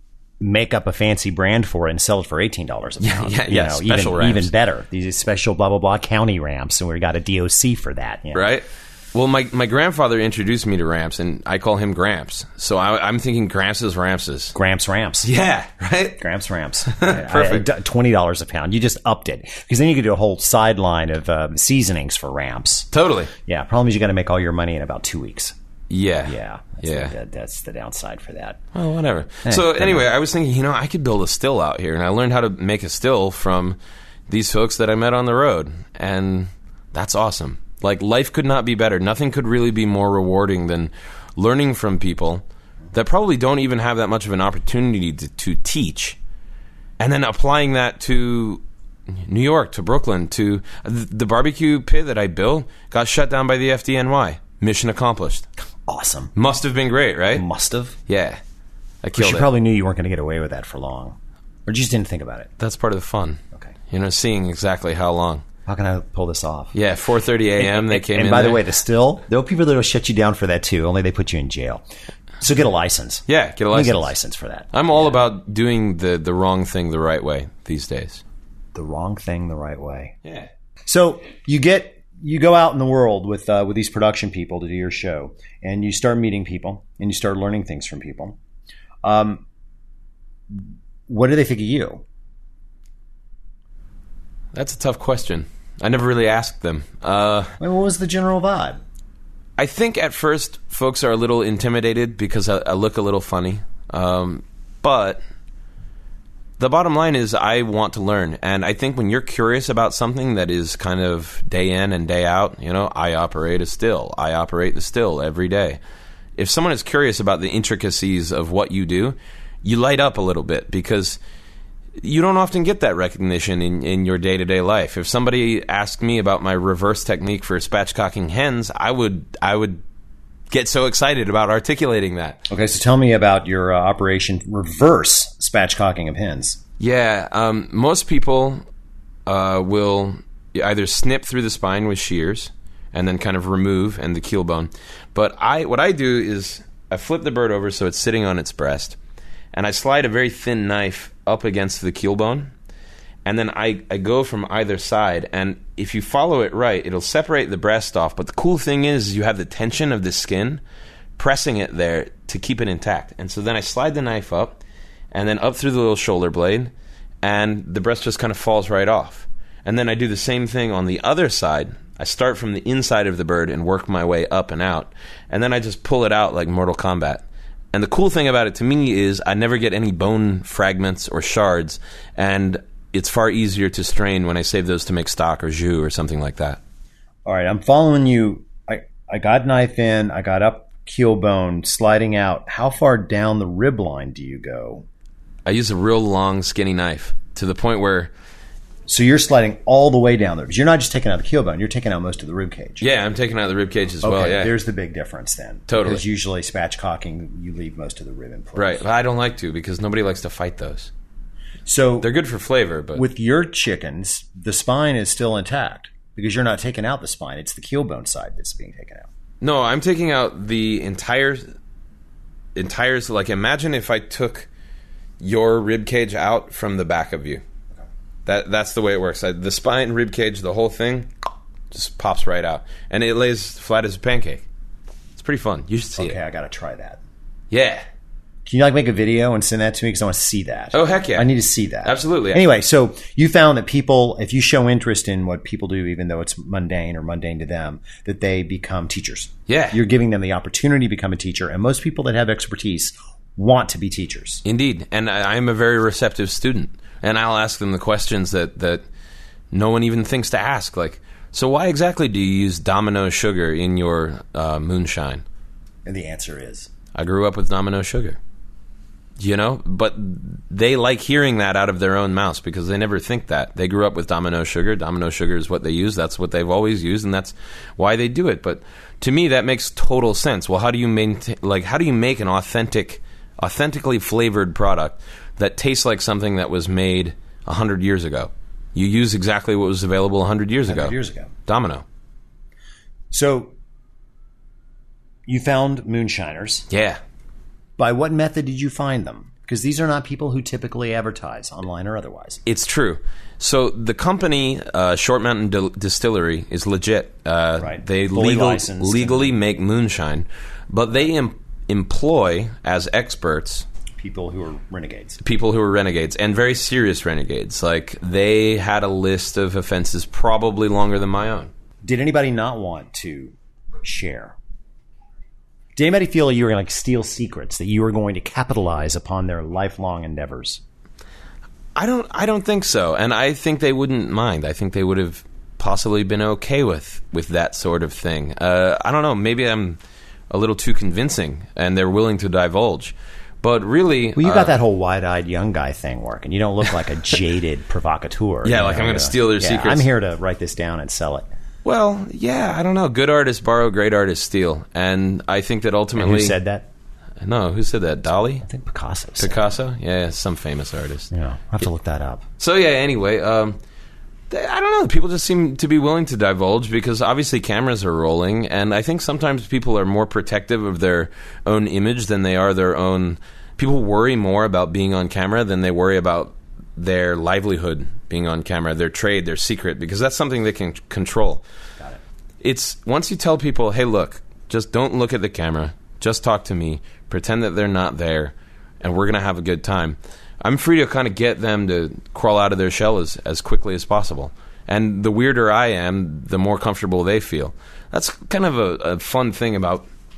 make up a fancy brand for it and sell it for eighteen dollars a pound. Yeah, yeah, yeah. You know, special even, ramps. even better. These special blah, blah, blah county ramps, and we got a D O C for that. You know? Right? Well, my, my grandfather introduced me to ramps, and I call him Gramps. So I, I'm thinking Gramps' Rampses. Gramps ramps. Yeah, right? Gramps ramps. Perfect. I, I, twenty dollars a pound. You just upped it. Because then you could do a whole sideline of um, seasonings for ramps. Totally. Yeah. Problem is you got to make all your money in about two weeks. Yeah. Yeah. That's yeah. The, that's the downside for that. Well, whatever. Eh, so anyway, I was thinking, you know, I could build a still out here. And I learned how to make a still from these folks that I met on the road. And that's awesome. Like, life could not be better. Nothing could really be more rewarding than learning from people that probably don't even have that much of an opportunity to, to teach, and then applying that to New York, to Brooklyn, to the barbecue pit that I built got shut down by the F D N Y. Mission accomplished. Awesome. Must have been great, right? Must have. Yeah. I killed But you it. probably knew you weren't going to get away with that for long. Or just didn't think about it. That's part of the fun. Okay. You know, seeing exactly how long. How can I pull this off? Yeah, four thirty a.m. they came and in by there. the way, the still, there are people that will shut you down for that too, only they put you in jail. So get a license. Yeah, get a You license. get a license for that. I'm all Yeah. about doing the, the wrong thing the right way these days. The wrong thing the right way. Yeah. So you get you go out in the world with uh, with these production people to do your show, and you start meeting people, and you start learning things from people. Um, what do they think of you? That's a tough question. I never really asked them. Uh, I mean, what was the general vibe? I think at first folks are a little intimidated because I, I look a little funny. Um, but The bottom line is I want to learn. And I think when you're curious about something that is kind of day in and day out, you know, I operate a still. I operate the still every day. If someone is curious about the intricacies of what you do, you light up a little bit because you don't often get that recognition in, in your day-to-day life. If somebody asked me about my reverse technique for spatchcocking hens, I would I would get so excited about articulating that. Okay, so tell me about your uh, Operation Reverse Spatchcocking of Hens. Yeah, um, most people uh, will either snip through the spine with shears and then kind of remove and the keel bone. But I, what I do is I flip the bird over so it's sitting on its breast, and I slide a very thin knife up against the keel bone, and then I, I go from either side, and if you follow it right, it'll separate the breast off. But the cool thing is you have the tension of the skin pressing it there to keep it intact. And so then I slide the knife up, and then up through the little shoulder blade, and the breast just kind of falls right off. And then I do the same thing on the other side. I start from the inside of the bird and work my way up and out, and then I just pull it out like Mortal Kombat. And the cool thing about it to me is I never get any bone fragments or shards, and it's far easier to strain when I save those to make stock or jus or something like that. All right, I'm following you. I, I got knife in, I got up keel bone, sliding out. How far down the rib line do you go? I use a real long, skinny knife to the point where... So you're sliding all the way down there. Because you're not just taking out the keel bone, you're taking out most of the rib cage. Yeah, I'm taking out the rib cage as okay, well, yeah. There's the big difference then. Totally. Because usually spatchcocking, you leave most of the rib in place. Right, but I don't like to because nobody likes to fight those. So they're good for flavor, but with your chickens, the spine is still intact because you're not taking out the spine. It's the keel bone side that's being taken out. No, I'm taking out the entire, entire. Like imagine if I took your rib cage out from the back of you. Okay. That that's the way it works. I, the spine, rib cage, the whole thing just pops right out, and it lays flat as a pancake. It's pretty fun. You should see okay, it. Okay, I got to try that. Yeah. Can you like make a video and send that to me because I want to see that? Oh, heck yeah. I need to see that. Absolutely. Anyway, so you found that people, if you show interest in what people do, even though it's mundane or mundane to them, that they become teachers. Yeah. You're giving them the opportunity to become a teacher. And most people that have expertise want to be teachers. Indeed. And I am a very receptive student. And I'll ask them the questions that, that no one even thinks to ask. Like, so why exactly do you use Domino sugar in your uh, moonshine? And the answer is? I grew up with Domino sugar. You know, but they like hearing that out of their own mouths because they never think that. They grew up with Domino sugar. Domino sugar is what they use. That's what they've always used, and that's why they do it. But to me, that makes total sense. Well, how do you maintain, like, how do you make an authentic, authentically flavored product that tastes like something that was made a hundred years ago? You use exactly what was available a hundred years ago. Hundred years ago, Domino. So you found moonshiners. Yeah. By what method did you find them? Because these are not people who typically advertise online or otherwise. It's true. So the company, uh, Short Mountain Dil- Distillery, is legit. Uh, right. They Fully legal, licensed legally and- make moonshine, but they em- employ as experts people who are renegades. people who are renegades, and very serious renegades. Like, they had a list of offenses probably longer than my own. Did anybody not want to share? Did anybody feel you were going to like steal secrets, that you were going to capitalize upon their lifelong endeavors? I don't I don't think so, and I think they wouldn't mind. I think they would have possibly been okay with, with that sort of thing. Uh, I don't know, maybe I'm a little too convincing, and they're willing to divulge. But really... Well, you uh, got that whole wide-eyed young guy thing working. You don't look like a jaded provocateur. Yeah, you like know? I'm going to steal their yeah, secrets. I'm here to write this down and sell it. Well, yeah, I don't know. Good artists borrow, great artists steal. And I think that ultimately... And who said that? No, who said that? Dali? I think Picasso said Picasso? Yeah, yeah, some famous artist. that. Yeah, I'll have to look that up. So, yeah, anyway, um, they, I don't know. People just seem to be willing to divulge because obviously cameras are rolling. And I think sometimes people are more protective of their own image than they are their own... People worry more about being on camera than they worry about their livelihood being on camera, their trade, their secret, because that's something they can control. Got it. It's once you tell people, hey, look, just don't look at the camera, just talk to me, pretend that they're not there, and we're going to have a good time. I'm free to kind of get them to crawl out of their shell as, as quickly as possible. And the weirder I am, the more comfortable they feel. That's kind of a, a fun thing about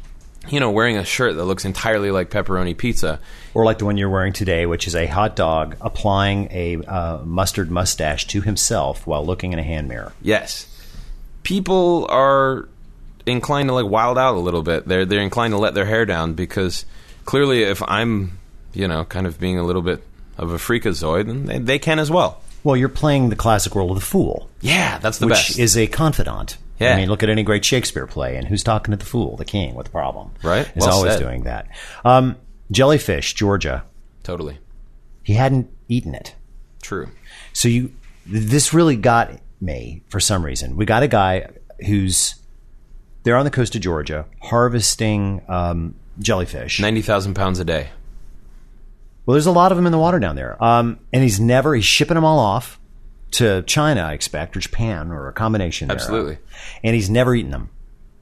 you know, wearing a shirt that looks entirely like pepperoni pizza. Or like the one you're wearing today, which is a hot dog applying a uh, mustard mustache to himself while looking in a hand mirror. Yes. People are inclined to like wild out a little bit. They're they're inclined to let their hair down because clearly if I'm, you know, kind of being a little bit of a freakazoid, then they, they can as well. Well, you're playing the classic role of the fool. Yeah, that's the which best. Which is a confidant. Yeah. I mean, look at any great Shakespeare play, and who's talking to the fool? The king with the problem. Right. Is Well always said. doing that. Um, Jellyfish, Georgia. Totally. He hadn't eaten it. True. So you, this really got me for some reason. We got a guy who's there on the coast of Georgia harvesting um, jellyfish. ninety thousand pounds a day. Well, there's a lot of them in the water down there. Um, and he's never, he's shipping them all off to China, I expect, or Japan, or a combination Absolutely. thereof. And he's never eaten them.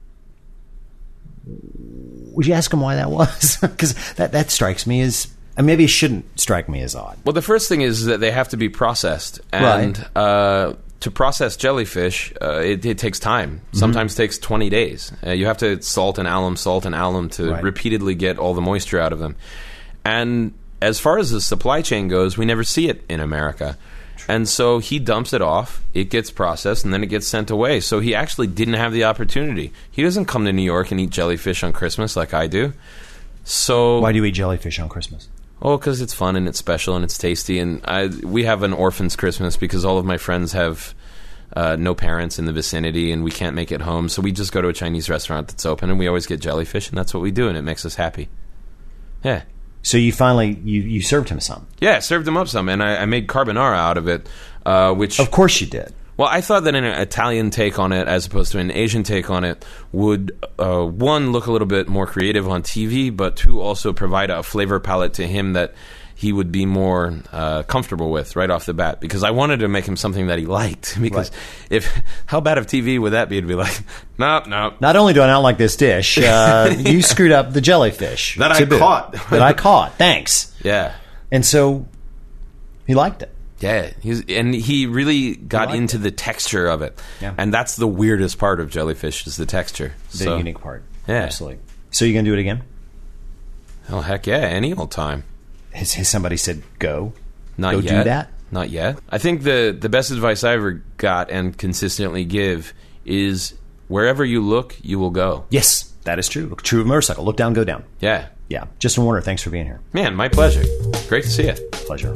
Would you ask him why that was? Because that, that strikes me as, and maybe it shouldn't strike me as odd. Well, the first thing is that they have to be processed. And Right. uh, to process jellyfish, uh, it, it takes time. Sometimes takes twenty days. Uh, you have to salt and alum, salt and alum to Right. repeatedly get all the moisture out of them. And as far as the supply chain goes, we never see it in America. And so he dumps it off, it gets processed, and then it gets sent away. So he actually didn't have the opportunity. He doesn't come to New York and eat jellyfish on Christmas like I do. So Why do you eat jellyfish on Christmas? Oh, because it's fun and it's special and it's tasty. And I, we have an orphan's Christmas because all of my friends have uh, no parents in the vicinity and we can't make it home. So we just go to a Chinese restaurant that's open and we always get jellyfish, and that's what we do, and it makes us happy. Yeah. So you finally, you, you served him some. Yeah, I served him up some, and I, I made carbonara out of it, uh, which... Of course you did. Well, I thought that an Italian take on it, as opposed to an Asian take on it, would, uh, one, look a little bit more creative on T V, but two, also provide a flavor palette to him that he would be more uh, comfortable with right off the bat. Because I wanted to make him something that he liked. Because Right. if how bad of T V would that be? To be like, no, no. Not only do I not like this dish, uh, you screwed up the jellyfish. That I to boot. caught. That I caught. Thanks. Yeah. And so he liked it. Yeah, he's, and he really got liked into the texture of it. Yeah. And that's the weirdest part of jellyfish is the texture. The So- unique part. Yeah. Absolutely. So you going to do it again? Oh, heck yeah, any old time. Has, has somebody said go? Not go yet. do that? Not yet. I think the the best advice I ever got and consistently give is wherever you look, you will go. Yes, that is true. True of motorcycle. Look down, go down. Yeah. Yeah. Justin Warner, thanks for being here. Man, my pleasure. Great to see you. Pleasure.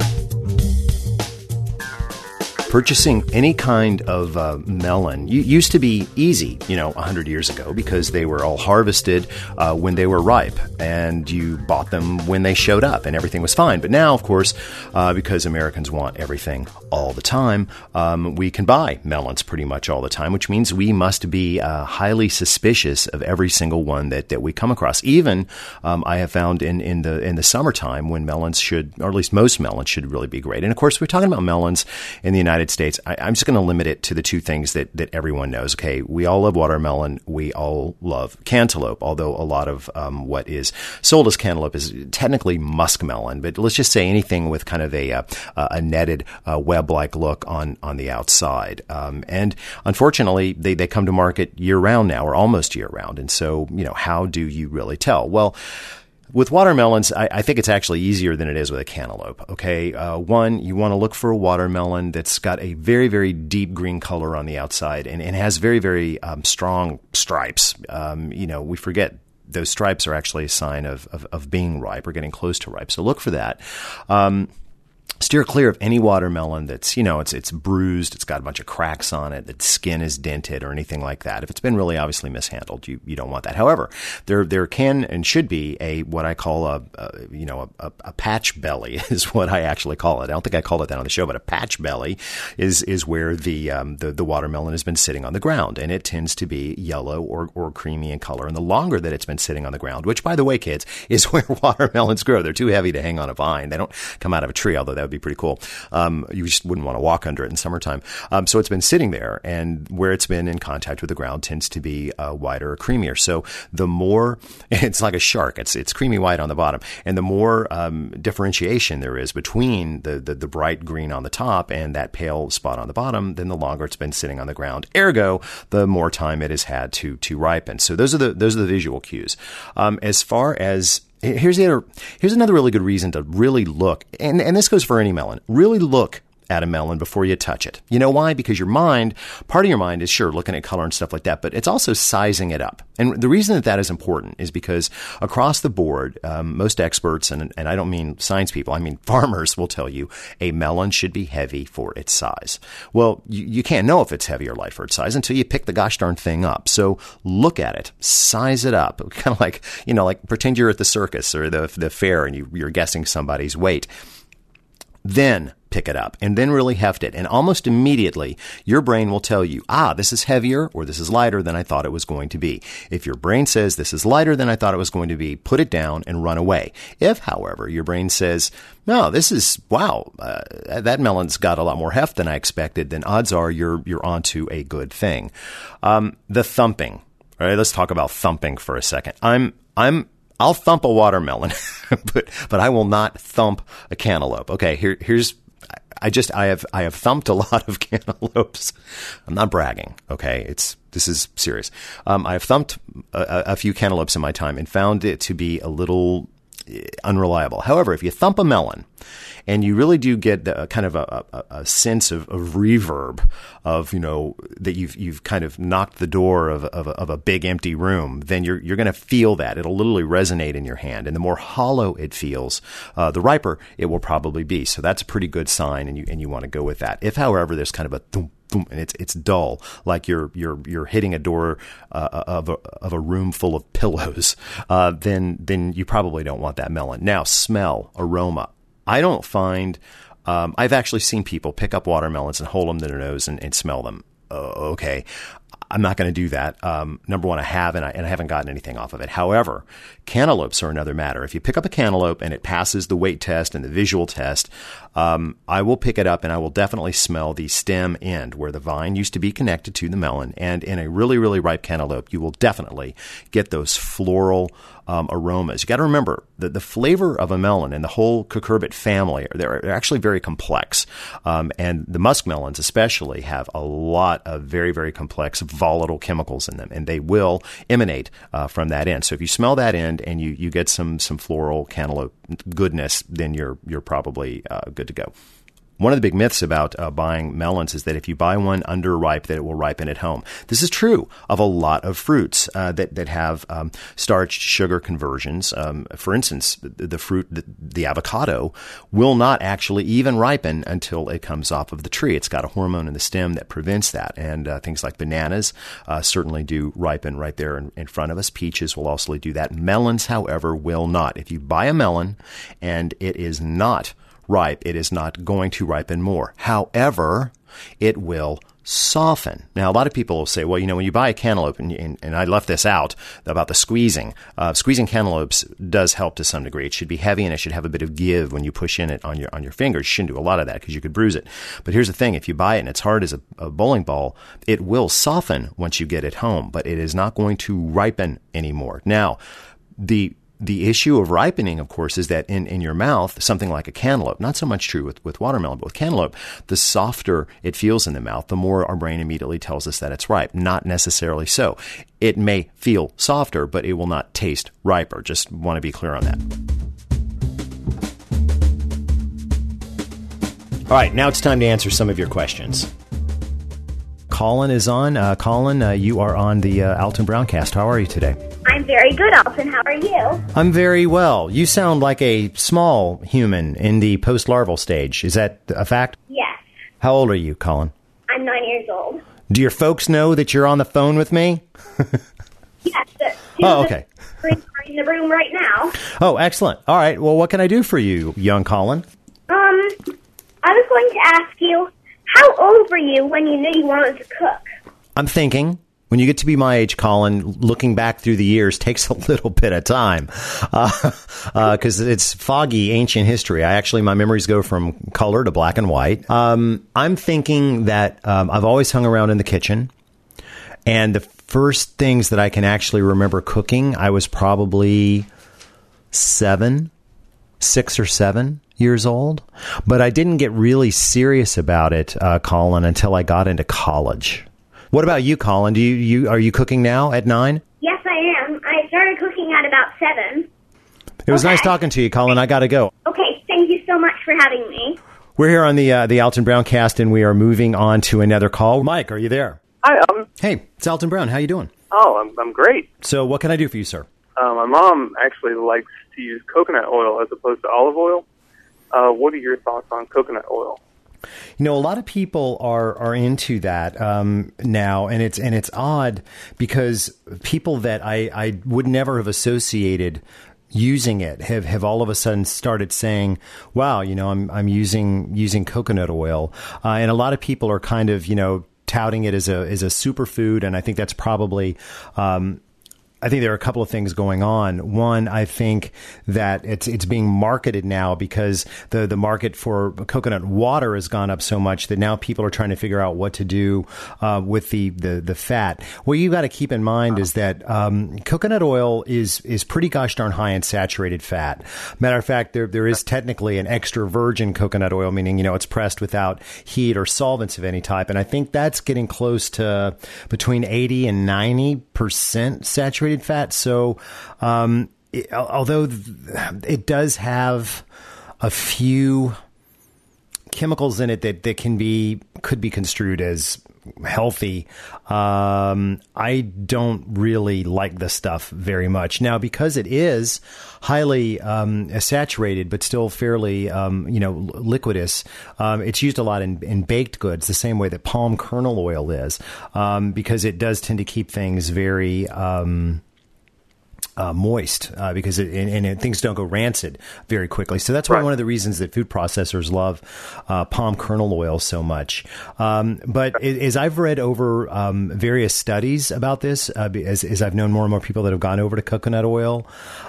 Purchasing any kind of uh, melon y- used to be easy, you know, one hundred years ago because they were all harvested uh, when they were ripe and you bought them when they showed up and everything was fine. But now, of course, uh, because Americans want everything all the time, um, we can buy melons pretty much all the time, which means we must be uh, highly suspicious of every single one that, that we come across. Even um, I have found in, in the in the summertime when melons should, or at least most melons should really be great. And of course, we're talking about melons in the United States. I, I'm just going to limit it to the two things that, that everyone knows. Okay, we all love watermelon. We all love cantaloupe, although a lot of um, what is sold as cantaloupe is technically muskmelon. But let's just say anything with kind of a uh, a netted uh, web-like look on on the outside. Um, and unfortunately, they they come to market year round now, or almost year round. And so, you know, how do you really tell? Well, with watermelons, I, I think it's actually easier than it is with a cantaloupe. Okay, uh, one, you want to look for a watermelon that's got a very, very deep green color on the outside and, and has very, very um, strong stripes. Um, you know, we forget those stripes are actually a sign of, of, of being ripe or getting close to ripe. So look for that. Um, Steer clear of any watermelon that's, you know, it's it's bruised, it's got a bunch of cracks on it, the skin is dented or anything like that. If it's been really obviously mishandled, you, you don't want that. However, there there can and should be a what I call a, a you know a, a patch belly is what I actually call it. I don't think I called it that on the show, but a patch belly is is where the um, the the watermelon has been sitting on the ground, and it tends to be yellow or or creamy in color. And the longer that it's been sitting on the ground, which by the way, kids, is where watermelons grow. They're too heavy to hang on a vine. They don't come out of a tree, although That would be pretty cool. Um, you just wouldn't want to walk under it in summertime. Um, so it's been sitting there, and where it's been in contact with the ground tends to be uh, whiter or creamier. So the more, it's like a shark. It's it's creamy white on the bottom, and the more um, differentiation there is between the, the the bright green on the top and that pale spot on the bottom, then the longer it's been sitting on the ground. Ergo, the more time it has had to to ripen. So those are the those are the visual cues. Um, as far as Here's the other, here's another really good reason to really look, and, and this goes for any melon, really look at a melon before you touch it. You know why? Because your mind, part of your mind is sure looking at color and stuff like that, but it's also sizing it up. And the reason that that is important is because across the board, um, most experts, and, and I don't mean science people, I mean farmers will tell you a melon should be heavy for its size. Well, you, you can't know if it's heavy or light for its size until you pick the gosh darn thing up. So look at it, size it up, kind of like, you know, like pretend you're at the circus or the, the fair and you, you're guessing somebody's weight. Then pick it up and then really heft it. And almost immediately, your brain will tell you, ah, this is heavier or this is lighter than I thought it was going to be. If your brain says this is lighter than I thought it was going to be, put it down and run away. If, however, your brain says, no, this is, wow, uh, that melon's got a lot more heft than I expected, then odds are you're, you're onto a good thing. Um, the thumping. All right, let's talk about thumping for a second. I'm, I'm, I'll thump a watermelon, but, but I will not thump a cantaloupe. Okay, here, here's, I just, I have, I have thumped a lot of cantaloupes. I'm not bragging. Okay. It's, this is serious. Um, I have thumped a, a few cantaloupes in my time and found it to be a little unreliable. However, if you thump a melon and you really do get the, kind of a, a, a sense of, of reverb of, you know, that you've, you've kind of knocked the door of, of, a, of a big empty room, then you're, you're going to feel that. It'll literally resonate in your hand. And the more hollow it feels, uh, the riper it will probably be. So that's a pretty good sign. And you, and you want to go with that. If, however, there's kind of a thump, boom, and it's it's dull, like you're you're you're hitting a door uh, of a of a room full of pillows. Uh, then then you probably don't want that melon. Now, smell, aroma. I don't find. Um, I've actually seen people pick up watermelons and hold them to their nose and, and smell them. Uh, okay. I'm not going to do that. Um, number one, I have, and I, and I haven't gotten anything off of it. However, cantaloupes are another matter. If you pick up a cantaloupe and it passes the weight test and the visual test, um, I will pick it up and I will definitely smell the stem end where the vine used to be connected to the melon. And in a really, really ripe cantaloupe, you will definitely get those floral um, aromas. You got to remember that the flavor of a melon and the whole cucurbit family, they're, they're actually very complex. Um, and the muskmelons especially have a lot of very, very complex volatile chemicals in them, and they will emanate uh, from that end. So if you smell that end and you, you get some some floral cantaloupe goodness, then you're you're probably uh, good to go. One of the big myths about uh, buying melons is that if you buy one underripe, that it will ripen at home. This is true of a lot of fruits uh, that that have um, starch sugar conversions. Um, for instance, the, the fruit, the, the avocado, will not actually even ripen until it comes off of the tree. It's got a hormone in the stem that prevents that. And uh, things like bananas uh, certainly do ripen right there in, in front of us. Peaches will also do that. Melons, however, will not. If you buy a melon and it is not ripe, it is not going to ripen more. However, it will soften. Now, a lot of people will say, well, you know, when you buy a cantaloupe, and, and, and I left this out about the squeezing, uh, squeezing cantaloupes does help to some degree. It should be heavy and it should have a bit of give when you push in it on your on your fingers. You shouldn't do a lot of that because you could bruise it. But here's the thing. If you buy it and it's hard as a, a bowling ball, it will soften once you get it home, but it is not going to ripen anymore. Now, the The issue of ripening, of course, is that in, in your mouth, something like a cantaloupe, not so much true with, with watermelon, but with cantaloupe, the softer it feels in the mouth, the more our brain immediately tells us that it's ripe. Not necessarily so. It may feel softer, but it will not taste riper. Just want to be clear on that. All right, now it's time to answer some of your questions. Colin is on. Uh, Colin, uh, you are on the uh, Alton Browncast. How are you today? I'm very good, Alton. How are you? I'm very well. You sound like a small human in the post-larval stage. Is that a fact? Yes. How old are you, Colin? I'm nine years old. Do your folks know that you're on the phone with me? Yes. The, oh, okay. We're in the room right now. Oh, excellent. All right. Well, what can I do for you, young Colin? Um, I was going to ask you, how old were you when you knew you wanted to cook? I'm thinking. When you get to be my age, Colin, looking back through the years takes a little bit of time because uh, uh, it's foggy ancient history. I actually, my memories go from color to black and white. Um, I'm thinking that um, I've always hung around in the kitchen. And the first things that I can actually remember cooking, I was probably seven, six or seven years old. But I didn't get really serious about it, uh, Colin, until I got into college. What about you, Colin? Do you, you are you cooking now at nine? Yes, I am. I started cooking at about seven. It was okay. nice talking to you, Colin. I got to go. Okay, thank you so much for having me. We're here on the uh, the Alton Brown cast, and we are moving on to another call. Mike, are you there? Hi, um. Hey, it's Alton Brown. How you doing? Oh, I'm I'm great. So, what can I do for you, sir? Uh, my mom actually likes to use coconut oil as opposed to olive oil. Uh, what are your thoughts on coconut oil? You know, a lot of people are are into that um, now, and it's and it's odd because people that I, I would never have associated using it have, have all of a sudden started saying, "Wow, you know, I'm I'm using using coconut oil," uh, and a lot of people are kind of you know touting it as a as a superfood, and I think that's probably. Um, I think there are a couple of things going on. One, I think that it's it's being marketed now because the, the market for coconut water has gone up so much that now people are trying to figure out what to do uh, with the, the, the fat. What you got to keep in mind is that um, coconut oil is is pretty gosh darn high in saturated fat. Matter of fact, there there is technically an extra virgin coconut oil, meaning you know it's pressed without heat or solvents of any type, and I think that's getting close to between eighty and ninety percent saturated fat. So, um, it, although it does have a few chemicals in it that, that can be, could be construed as healthy, um, I don't really like the stuff very much. Now, because it is highly um, saturated, but still fairly, um, you know, liquidous, um, it's used a lot in, in baked goods, the same way that palm kernel oil is, um, because it does tend to keep things very... Um, Uh, moist uh, because it, and, and it, things don't go rancid very quickly. So that's why right. one of the reasons that food processors love uh, palm kernel oil so much. Um, but as I've read over um, various studies about this, uh, as, as I've known more and more people that have gone over to coconut oil,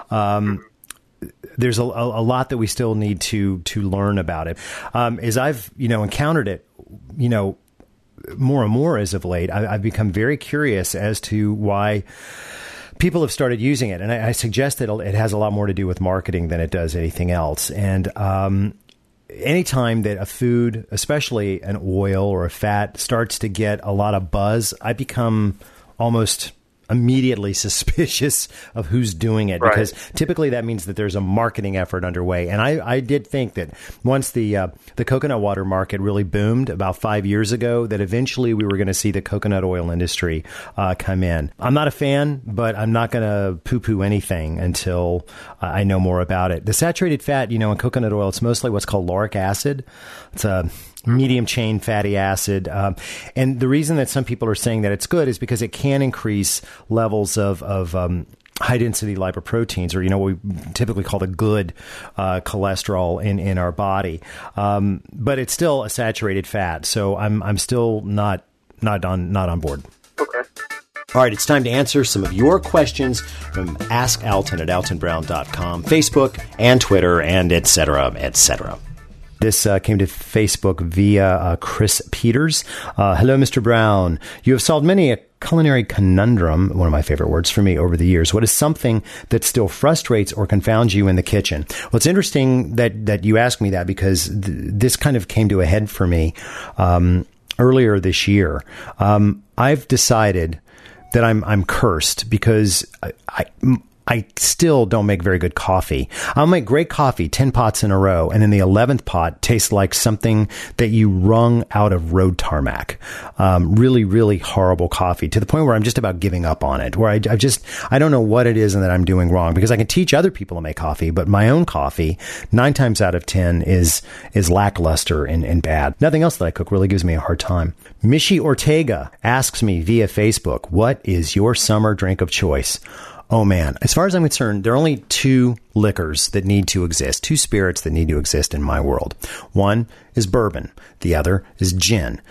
um, there's a, a lot that we still need to to learn about it. Um, as I've you know encountered it, you know more and more as of late, I, I've become very curious as to why people have started using it, and I, I suggest that it has a lot more to do with marketing than it does anything else. And um, anytime that a food, especially an oil or a fat, starts to get a lot of buzz, I become almost immediately suspicious of who's doing it, right. because typically that means that there's a marketing effort underway. And I, I did think that once the uh, the coconut water market really boomed about five years ago, that eventually we were going to see the coconut oil industry uh, come in. I'm not a fan, but I'm not going to poo-poo anything until uh, I know more about it. The saturated fat, you know, in coconut oil, it's mostly what's called lauric acid. It's a medium chain fatty acid. Um, and the reason that some people are saying that it's good is because it can increase levels of, of um, high density lipoproteins, or, you know, what we typically call the good uh, cholesterol in, in our body. Um, but it's still a saturated fat. So I'm, I'm still not, not on, not on board. Okay. All right, it's time to answer some of your questions from Ask Alton at alton brown dot com, Facebook and Twitter, and et cetera, et cetera. This uh, came to Facebook via uh, Chris Peters. Uh, Hello, Mister Brown. You have solved many a culinary conundrum, one of my favorite words for me, over the years. What is something that still frustrates or confounds you in the kitchen? Well, it's interesting that, that you asked me that, because th- this kind of came to a head for me um, earlier this year. Um, I've decided that I'm I'm cursed because I, I I still don't make very good coffee. I'll make great coffee, ten pots in a row, and then the eleventh pot tastes like something that you wrung out of road tarmac. Um, really, really horrible coffee, to the point where I'm just about giving up on it, where I, I just, I don't know what it is and that I'm doing wrong, because I can teach other people to make coffee, but my own coffee, nine times out of ten, is is lackluster and, and bad. Nothing else that I cook really gives me a hard time. Mishi Ortega asks me via Facebook, what is your summer drink of choice? Oh, man. As far as I'm concerned, there are only two liquors that need to exist, two spirits that need to exist in my world. One is bourbon. The other is gin.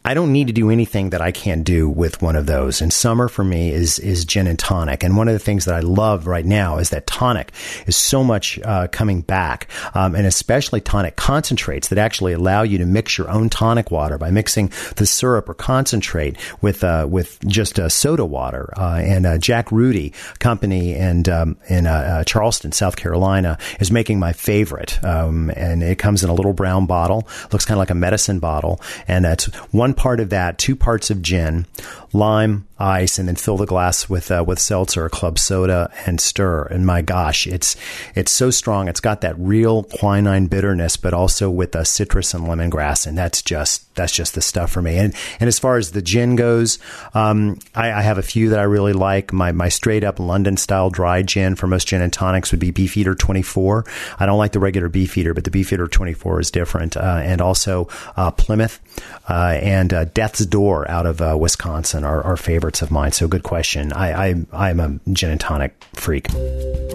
I don't need to do anything that I can't do with one of those. And summer for me is is gin and tonic. And one of the things that I love right now is that tonic is so much uh, coming back, um, and especially tonic concentrates that actually allow you to mix your own tonic water by mixing the syrup or concentrate with uh, with just uh, soda water. Uh, and uh, Jack Rudy Company and um, in uh, uh, Charleston, South Carolina, is making my favorite. Um, and it comes in a little brown bottle, looks kind of like a medicine bottle, and that's one part of that, two parts of gin, lime, ice, and then fill the glass with uh, with seltzer or club soda and stir. And my gosh, it's it's so strong. It's got that real quinine bitterness, but also with uh, citrus and lemongrass, and that's just that's just the stuff for me. And and as far as the gin goes, um, I, I have a few that I really like. My my straight up London style dry gin for most gin and tonics would be Beefeater twenty-four. I don't like the regular Beefeater, but the Beefeater twenty-four is different. Uh, and also uh, Plymouth uh, and uh, Death's Door out of uh, Wisconsin are, are favorites of mine. So good question. I, I I'm a gin and tonic freak. I'm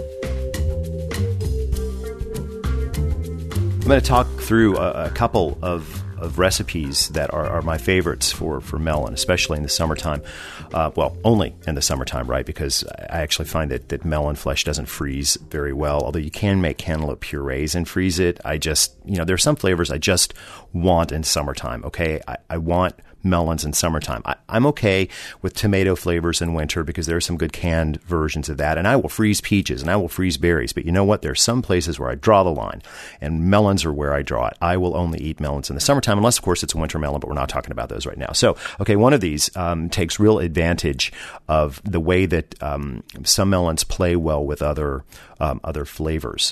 going to talk through a, a couple of, of recipes that are, are my favorites for, for melon, especially in the summertime. Uh, well, only in the summertime, right? Because I actually find that, that melon flesh doesn't freeze very well, although you can make cantaloupe purees and freeze it. I just, you know, there are some flavors I just want in summertime, okay? I, I want melons in summertime. I, I'm okay with tomato flavors in winter because there are some good canned versions of that. And I will freeze peaches and I will freeze berries. But you know what? There are some places where I draw the line, and melons are where I draw it. I will only eat melons in the summertime, unless, of course, it's a winter melon, but we're not talking about those right now. So, okay, one of these um, takes real advantage of the way that um, some melons play well with other um, other flavors.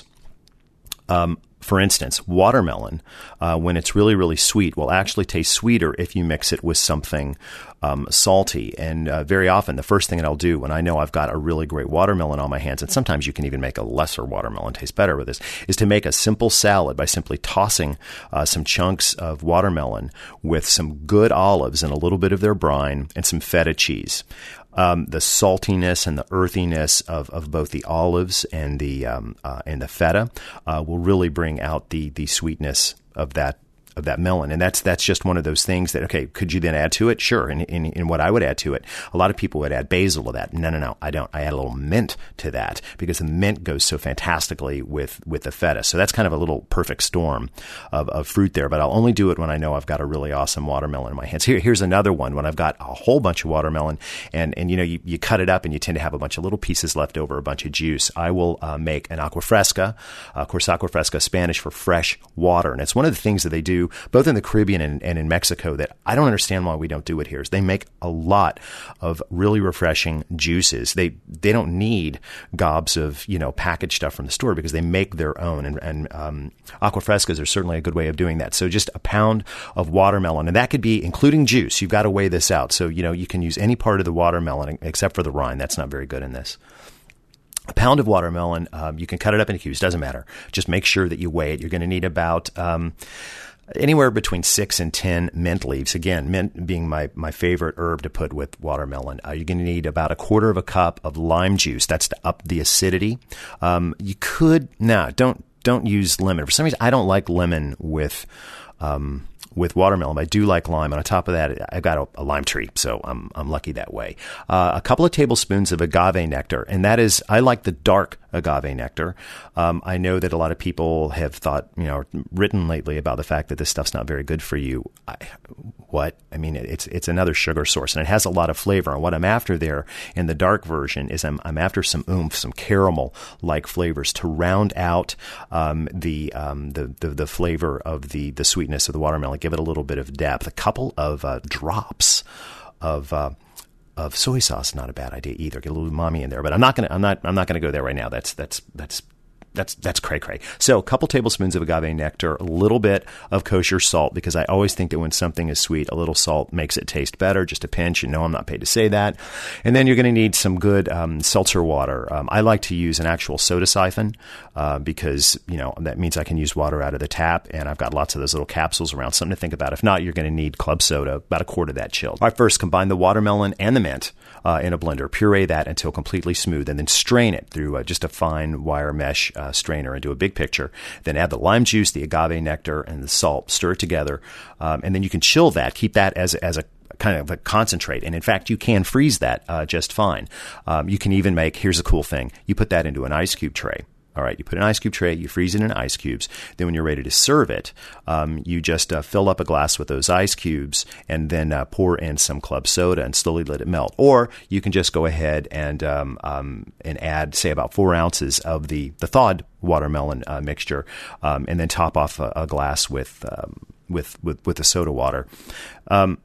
Um, For instance, watermelon, uh, when it's really, really sweet, will actually taste sweeter if you mix it with something um, salty. And uh, very often, the first thing that I'll do when I know I've got a really great watermelon on my hands, and sometimes you can even make a lesser watermelon taste better with this, is to make a simple salad by simply tossing uh, some chunks of watermelon with some good olives and a little bit of their brine and some feta cheese. Um, the saltiness and the earthiness of, of both the olives and the um, uh, and the feta uh, will really bring out the the sweetness of that of that melon. And that's that's just one of those things that, okay, could you then add to it? Sure. And in, in what I would add to it, a lot of people would add basil to that. No, no, no, I don't. I add a little mint to that because the mint goes so fantastically with, with the feta. So that's kind of a little perfect storm of, of fruit there. But I'll only do it when I know I've got a really awesome watermelon in my hands. Here, here's another one when I've got a whole bunch of watermelon and, and you know, you, you cut it up and you tend to have a bunch of little pieces left over, a bunch of juice. I will uh, make an aqua fresca. Uh, of course, aqua fresca, Spanish for fresh water. And it's one of the things that they do both in the Caribbean and, and in Mexico that I don't understand why we don't do it here. Is they make a lot of really refreshing juices. They they don't need gobs of, you know, packaged stuff from the store because they make their own. And, and um, aqua frescas are certainly a good way of doing that. So just a pound of watermelon, and that could be including juice. You've got to weigh this out. So, you know, you can use any part of the watermelon except for the rind. That's not very good in this. A pound of watermelon, um, you can cut it up into cubes. Doesn't matter. Just make sure that you weigh it. You're going to need about Um, anywhere between six and ten mint leaves. Again, mint being my, my favorite herb to put with watermelon. Uh, you're going to need about a quarter of a cup of lime juice. That's to up the acidity. Um, you could, no, don't, don't use lemon. For some reason, I don't like lemon with, um, with watermelon, but I do like lime. And on top of that, I've got a, a lime tree, so I'm I'm lucky that way. Uh, a couple of tablespoons of agave nectar, and that is, I like the dark agave nectar. Um, I know that a lot of people have thought, you know, written lately about the fact that this stuff's not very good for you. I, what? I mean, it's it's another sugar source, and it has a lot of flavor. And what I'm after there in the dark version is I'm I'm after some oomph, some caramel-like flavors to round out um, the, um, the the the flavor of the the sweetness of the watermelon. Give it a little bit of depth. A couple of uh, drops of uh, of soy sauce, not a bad idea either. Get a little umami in there, but I'm not gonna I'm not I'm not gonna go there right now. That's that's that's. That's that's cray cray. So a couple tablespoons of agave nectar, a little bit of kosher salt, because I always think that when something is sweet, a little salt makes it taste better. Just a pinch. You know, I'm not paid to say that. And then you're going to need some good um, seltzer water. Um, I like to use an actual soda siphon uh, because, you know, that means I can use water out of the tap, and I've got lots of those little capsules around. Something to think about. If not, you're going to need club soda, about a quart of that chilled. All right, first combine the watermelon and the mint uh, in a blender. Puree that until completely smooth, and then strain it through uh, just a fine wire mesh uh, strainer into a big pitcher. Then add the lime juice, the agave nectar, and the salt. Stir it together, um, and then you can chill that. Keep that as as a kind of a concentrate. And in fact, you can freeze that uh, just fine. Um, you can even make, here's a cool thing, you put that into an ice cube tray. All right, you put an ice cube tray, you freeze it in ice cubes. Then when you're ready to serve it, um, you just uh, fill up a glass with those ice cubes and then uh, pour in some club soda and slowly let it melt. Or you can just go ahead and um, um, and add, say, about four ounces of the, the thawed watermelon uh, mixture, um, and then top off a, a glass with, um, with with with the soda water. Um,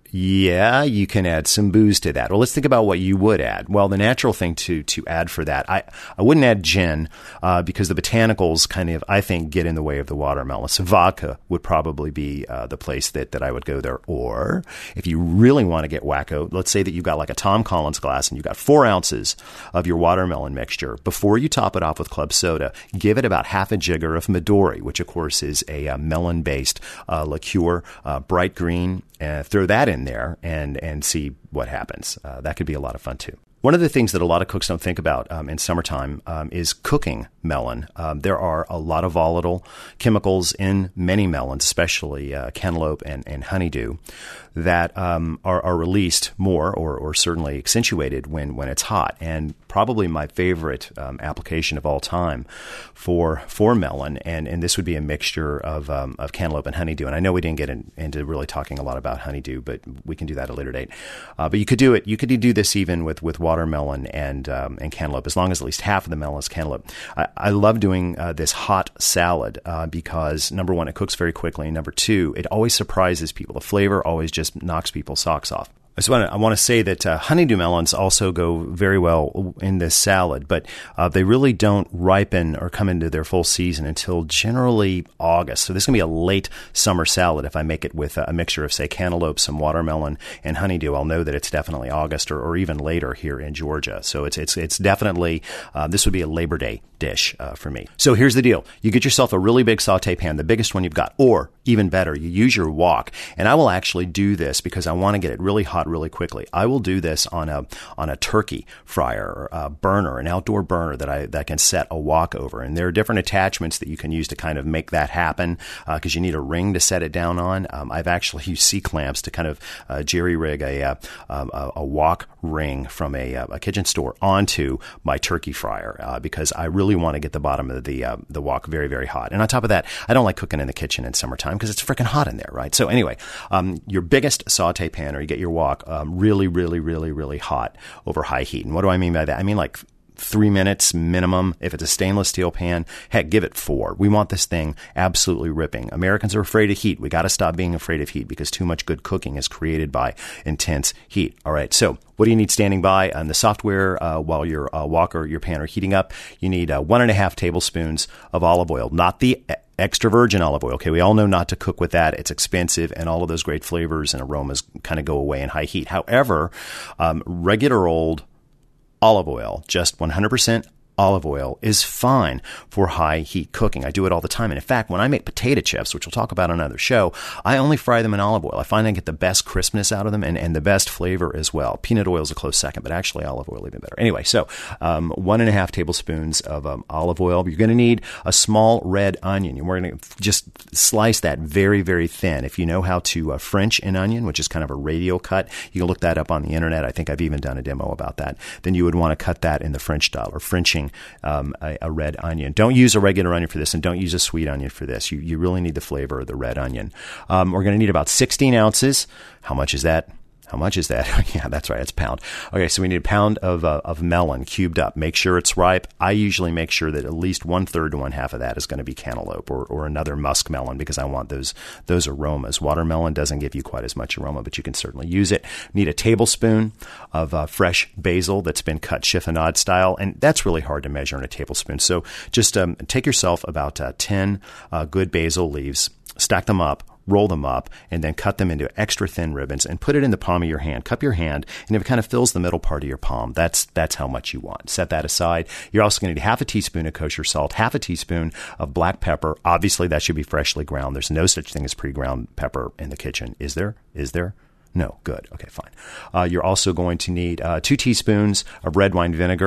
Yeah, you can add some booze to that. Well, let's think about what you would add. Well, the natural thing to to add for that, I, I wouldn't add gin uh, because the botanicals kind of, I think, get in the way of the watermelon. So vodka would probably be uh, the place that, that I would go there. Or if you really want to get wacko, let's say that you've got like a Tom Collins glass and you've got four ounces of your watermelon mixture. Before you top it off with club soda, give it about half a jigger of Midori, which of course is a uh, melon-based uh, liqueur, uh, bright green. Uh, throw that in there and and see what happens. Uh, that could be a lot of fun too. One of the things that a lot of cooks don't think about um, in summertime um, is cooking melon. Um, there are a lot of volatile chemicals in many melons, especially uh, cantaloupe and, and honeydew, that um, are, are released more or, or certainly accentuated when, when it's hot. And probably my favorite um, application of all time for for melon, and, and this would be a mixture of um, of cantaloupe and honeydew. And I know we didn't get in, into really talking a lot about honeydew, but we can do that at a later date. Uh, but you could do it. You could do this even with, with watermelon and um, and cantaloupe, as long as at least half of the melon is cantaloupe. I, I love doing uh, this hot salad uh, because, number one, it cooks very quickly, and number two, it always surprises people. The flavor always just knocks people's socks off. I just want to, I want to say that uh, honeydew melons also go very well in this salad, but uh, they really don't ripen or come into their full season until generally August. So this is going to be a late summer salad. If I make it with a mixture of, say, cantaloupe, some watermelon, and honeydew, I'll know that it's definitely August or, or even later here in Georgia. So it's it's it's definitely, uh, this would be a Labor Day dish uh, for me. So here's the deal. You get yourself a really big saute pan, the biggest one you've got, or even better, you use your wok. And I will actually do this because I want to get it really hot really quickly. I will do this on a on a turkey fryer, a burner, an outdoor burner that I that can set a wok over. And there are different attachments that you can use to kind of make that happen because uh, you need a ring to set it down on. Um, I've actually used C-clamps to kind of uh, jerry rig a, uh, a a wok ring from a, a kitchen store onto my turkey fryer uh, because I really want to get the bottom of the uh, the wok very, very hot. And on top of that, I don't like cooking in the kitchen in summertime because it's freaking hot in there, right? So anyway, um, your biggest saute pan, or you get your wok um, really, really, really, really hot over high heat. And what do I mean by that? I mean like three minutes minimum. If it's a stainless steel pan, heck, give it four. We want this thing absolutely ripping. Americans are afraid of heat. We got to stop being afraid of heat because too much good cooking is created by intense heat. All right. So what do you need standing by on the software uh, while your uh, wok or your pan are heating up? You need uh, one and a half tablespoons of olive oil, not the extra virgin olive oil. Okay, we all know not to cook with that. It's expensive, and all of those great flavors and aromas kind of go away in high heat. However, um, regular old olive oil, just one hundred percent olive oil, is fine for high heat cooking. I do it all the time. And in fact, when I make potato chips, which we'll talk about on another show, I only fry them in olive oil. I find I get the best crispness out of them and, and the best flavor as well. Peanut oil is a close second, but actually olive oil even better. Anyway, so um, one and a half tablespoons of um, olive oil. You're going to need a small red onion. And we're going to just slice that very, very thin. If you know how to uh, French an onion, which is kind of a radial cut, you can look that up on the internet. I think I've even done a demo about that. Then you would want to cut that in the French style, or Frenching Um, a, a red onion. Don't use a regular onion for this, and don't use a sweet onion for this. You you really need the flavor of the red onion. Um, we're going to need about sixteen ounces. How much is that? How much is that? Yeah, that's right. It's a pound. Okay, so we need a pound of uh, of melon cubed up. Make sure it's ripe. I usually make sure that at least one third to one half of that is going to be cantaloupe or, or another muskmelon because I want those those aromas. Watermelon doesn't give you quite as much aroma, but you can certainly use it. Need a tablespoon of uh, fresh basil that's been cut chiffonade style, and that's really hard to measure in a tablespoon. So just um, take yourself about uh, ten uh, good basil leaves, stack them up, roll them up, and then cut them into extra thin ribbons and put it in the palm of your hand. Cup your hand, and it kind of fills the middle part of your palm. That's that's how much you want. Set that aside. You're also going to need half a teaspoon of kosher salt, half a teaspoon of black pepper. Obviously, that should be freshly ground. There's no such thing as pre-ground pepper in the kitchen. Is there? Is there? No. Good. Okay, fine. Uh, you're also going to need uh, two teaspoons of red wine vinegar.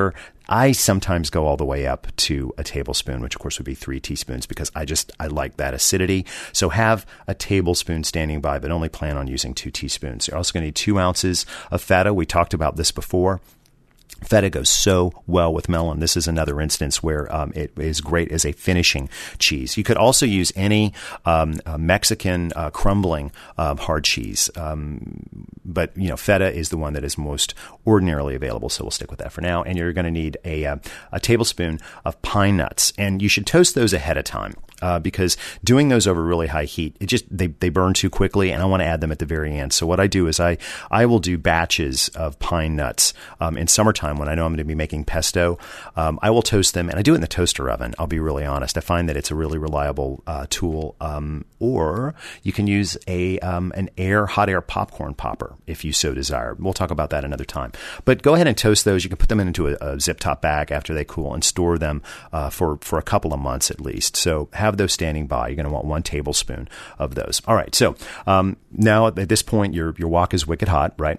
I sometimes go all the way up to a tablespoon, which of course would be three teaspoons, because I just, I like that acidity. So have a tablespoon standing by, but only plan on using two teaspoons. You're also going to need two ounces of feta. We talked about this before. Feta goes so well with melon. This is another instance where um, it is great as a finishing cheese. You could also use any um, uh, Mexican uh, crumbling uh, hard cheese, um, but you know feta is the one that is most ordinarily available, so we'll stick with that for now. And you're going to need a, uh, a tablespoon of pine nuts, and you should toast those ahead of time. Uh, because doing those over really high heat, it just they, they burn too quickly, and I want to add them at the very end. So what I do is I I will do batches of pine nuts um, in summertime when I know I'm going to be making pesto. Um, I will toast them, and I do it in the toaster oven. I'll be really honest. I find that it's a really reliable uh, tool. Um, or you can use a um, an air hot air popcorn popper if you so desire. We'll talk about that another time. But go ahead and toast those. You can put them into a, a zip top bag after they cool and store them uh, for for a couple of months at least. So have those standing by. You're going to want one tablespoon of those. All right. So um, now at this point, your your wok is wicked hot, right?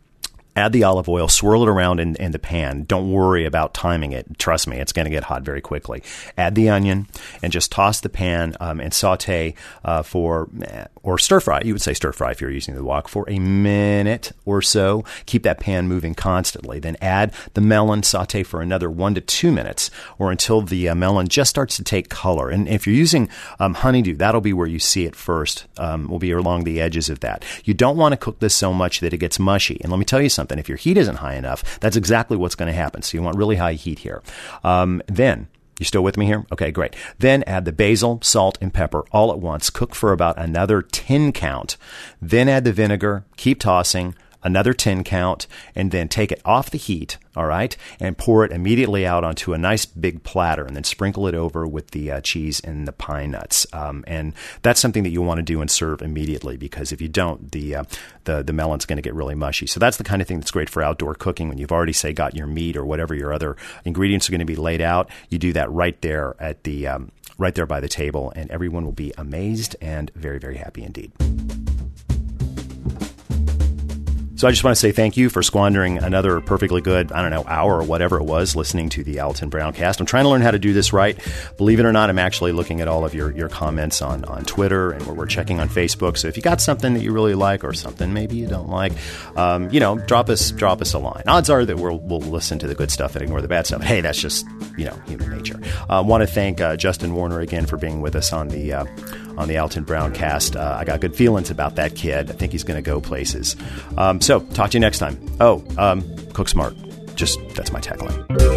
Add the olive oil, swirl it around in, in the pan. Don't worry about timing it. Trust me, it's going to get hot very quickly. Add the onion and just toss the pan um, and saute uh, for, or stir fry. You would say stir fry if you're using the wok for a minute or so. Keep that pan moving constantly. Then add the melon, saute for another one to two minutes or until the uh, melon just starts to take color. And if you're using um, honeydew, that'll be where you see it first. Um, will be along the edges of that. You don't want to cook this so much that it gets mushy. And let me tell you something. Something. If your heat isn't high enough, that's exactly what's going to happen. So you want really high heat here. Um, then, you still with me here? Okay, great. Then add the basil, salt, and pepper all at once. Cook for about another ten count. Then add the vinegar. Keep tossing. Another ten count, and then take it off the heat, all right, and pour it immediately out onto a nice big platter, and then sprinkle it over with the uh, cheese and the pine nuts. Um, and that's something that you want to do and serve immediately, because if you don't, the uh, the the melon's going to get really mushy. So that's the kind of thing that's great for outdoor cooking when you've already, say, got your meat or whatever your other ingredients are going to be laid out. You do that right there at the um, right there by the table, and everyone will be amazed and very, very happy indeed. So I just want to say thank you for squandering another perfectly good, I don't know, hour or whatever it was listening to the Alton Brown Cast. I'm trying to learn how to do this right. Believe it or not, I'm actually looking at all of your, your comments on, on Twitter, and we're, we're checking on Facebook. So if you got something that you really like or something maybe you don't like, um, you know, drop us drop us a line. Odds are that we'll, we'll listen to the good stuff and ignore the bad stuff. Hey, that's just, you know, human nature. I uh, want to thank uh, Justin Warner again for being with us on the uh, on the Alton Brown Cast. Uh, I got good feelings about that kid. I think he's going to go places. Um, so talk to you next time. Oh, um, cook smart. Just, that's my tagline.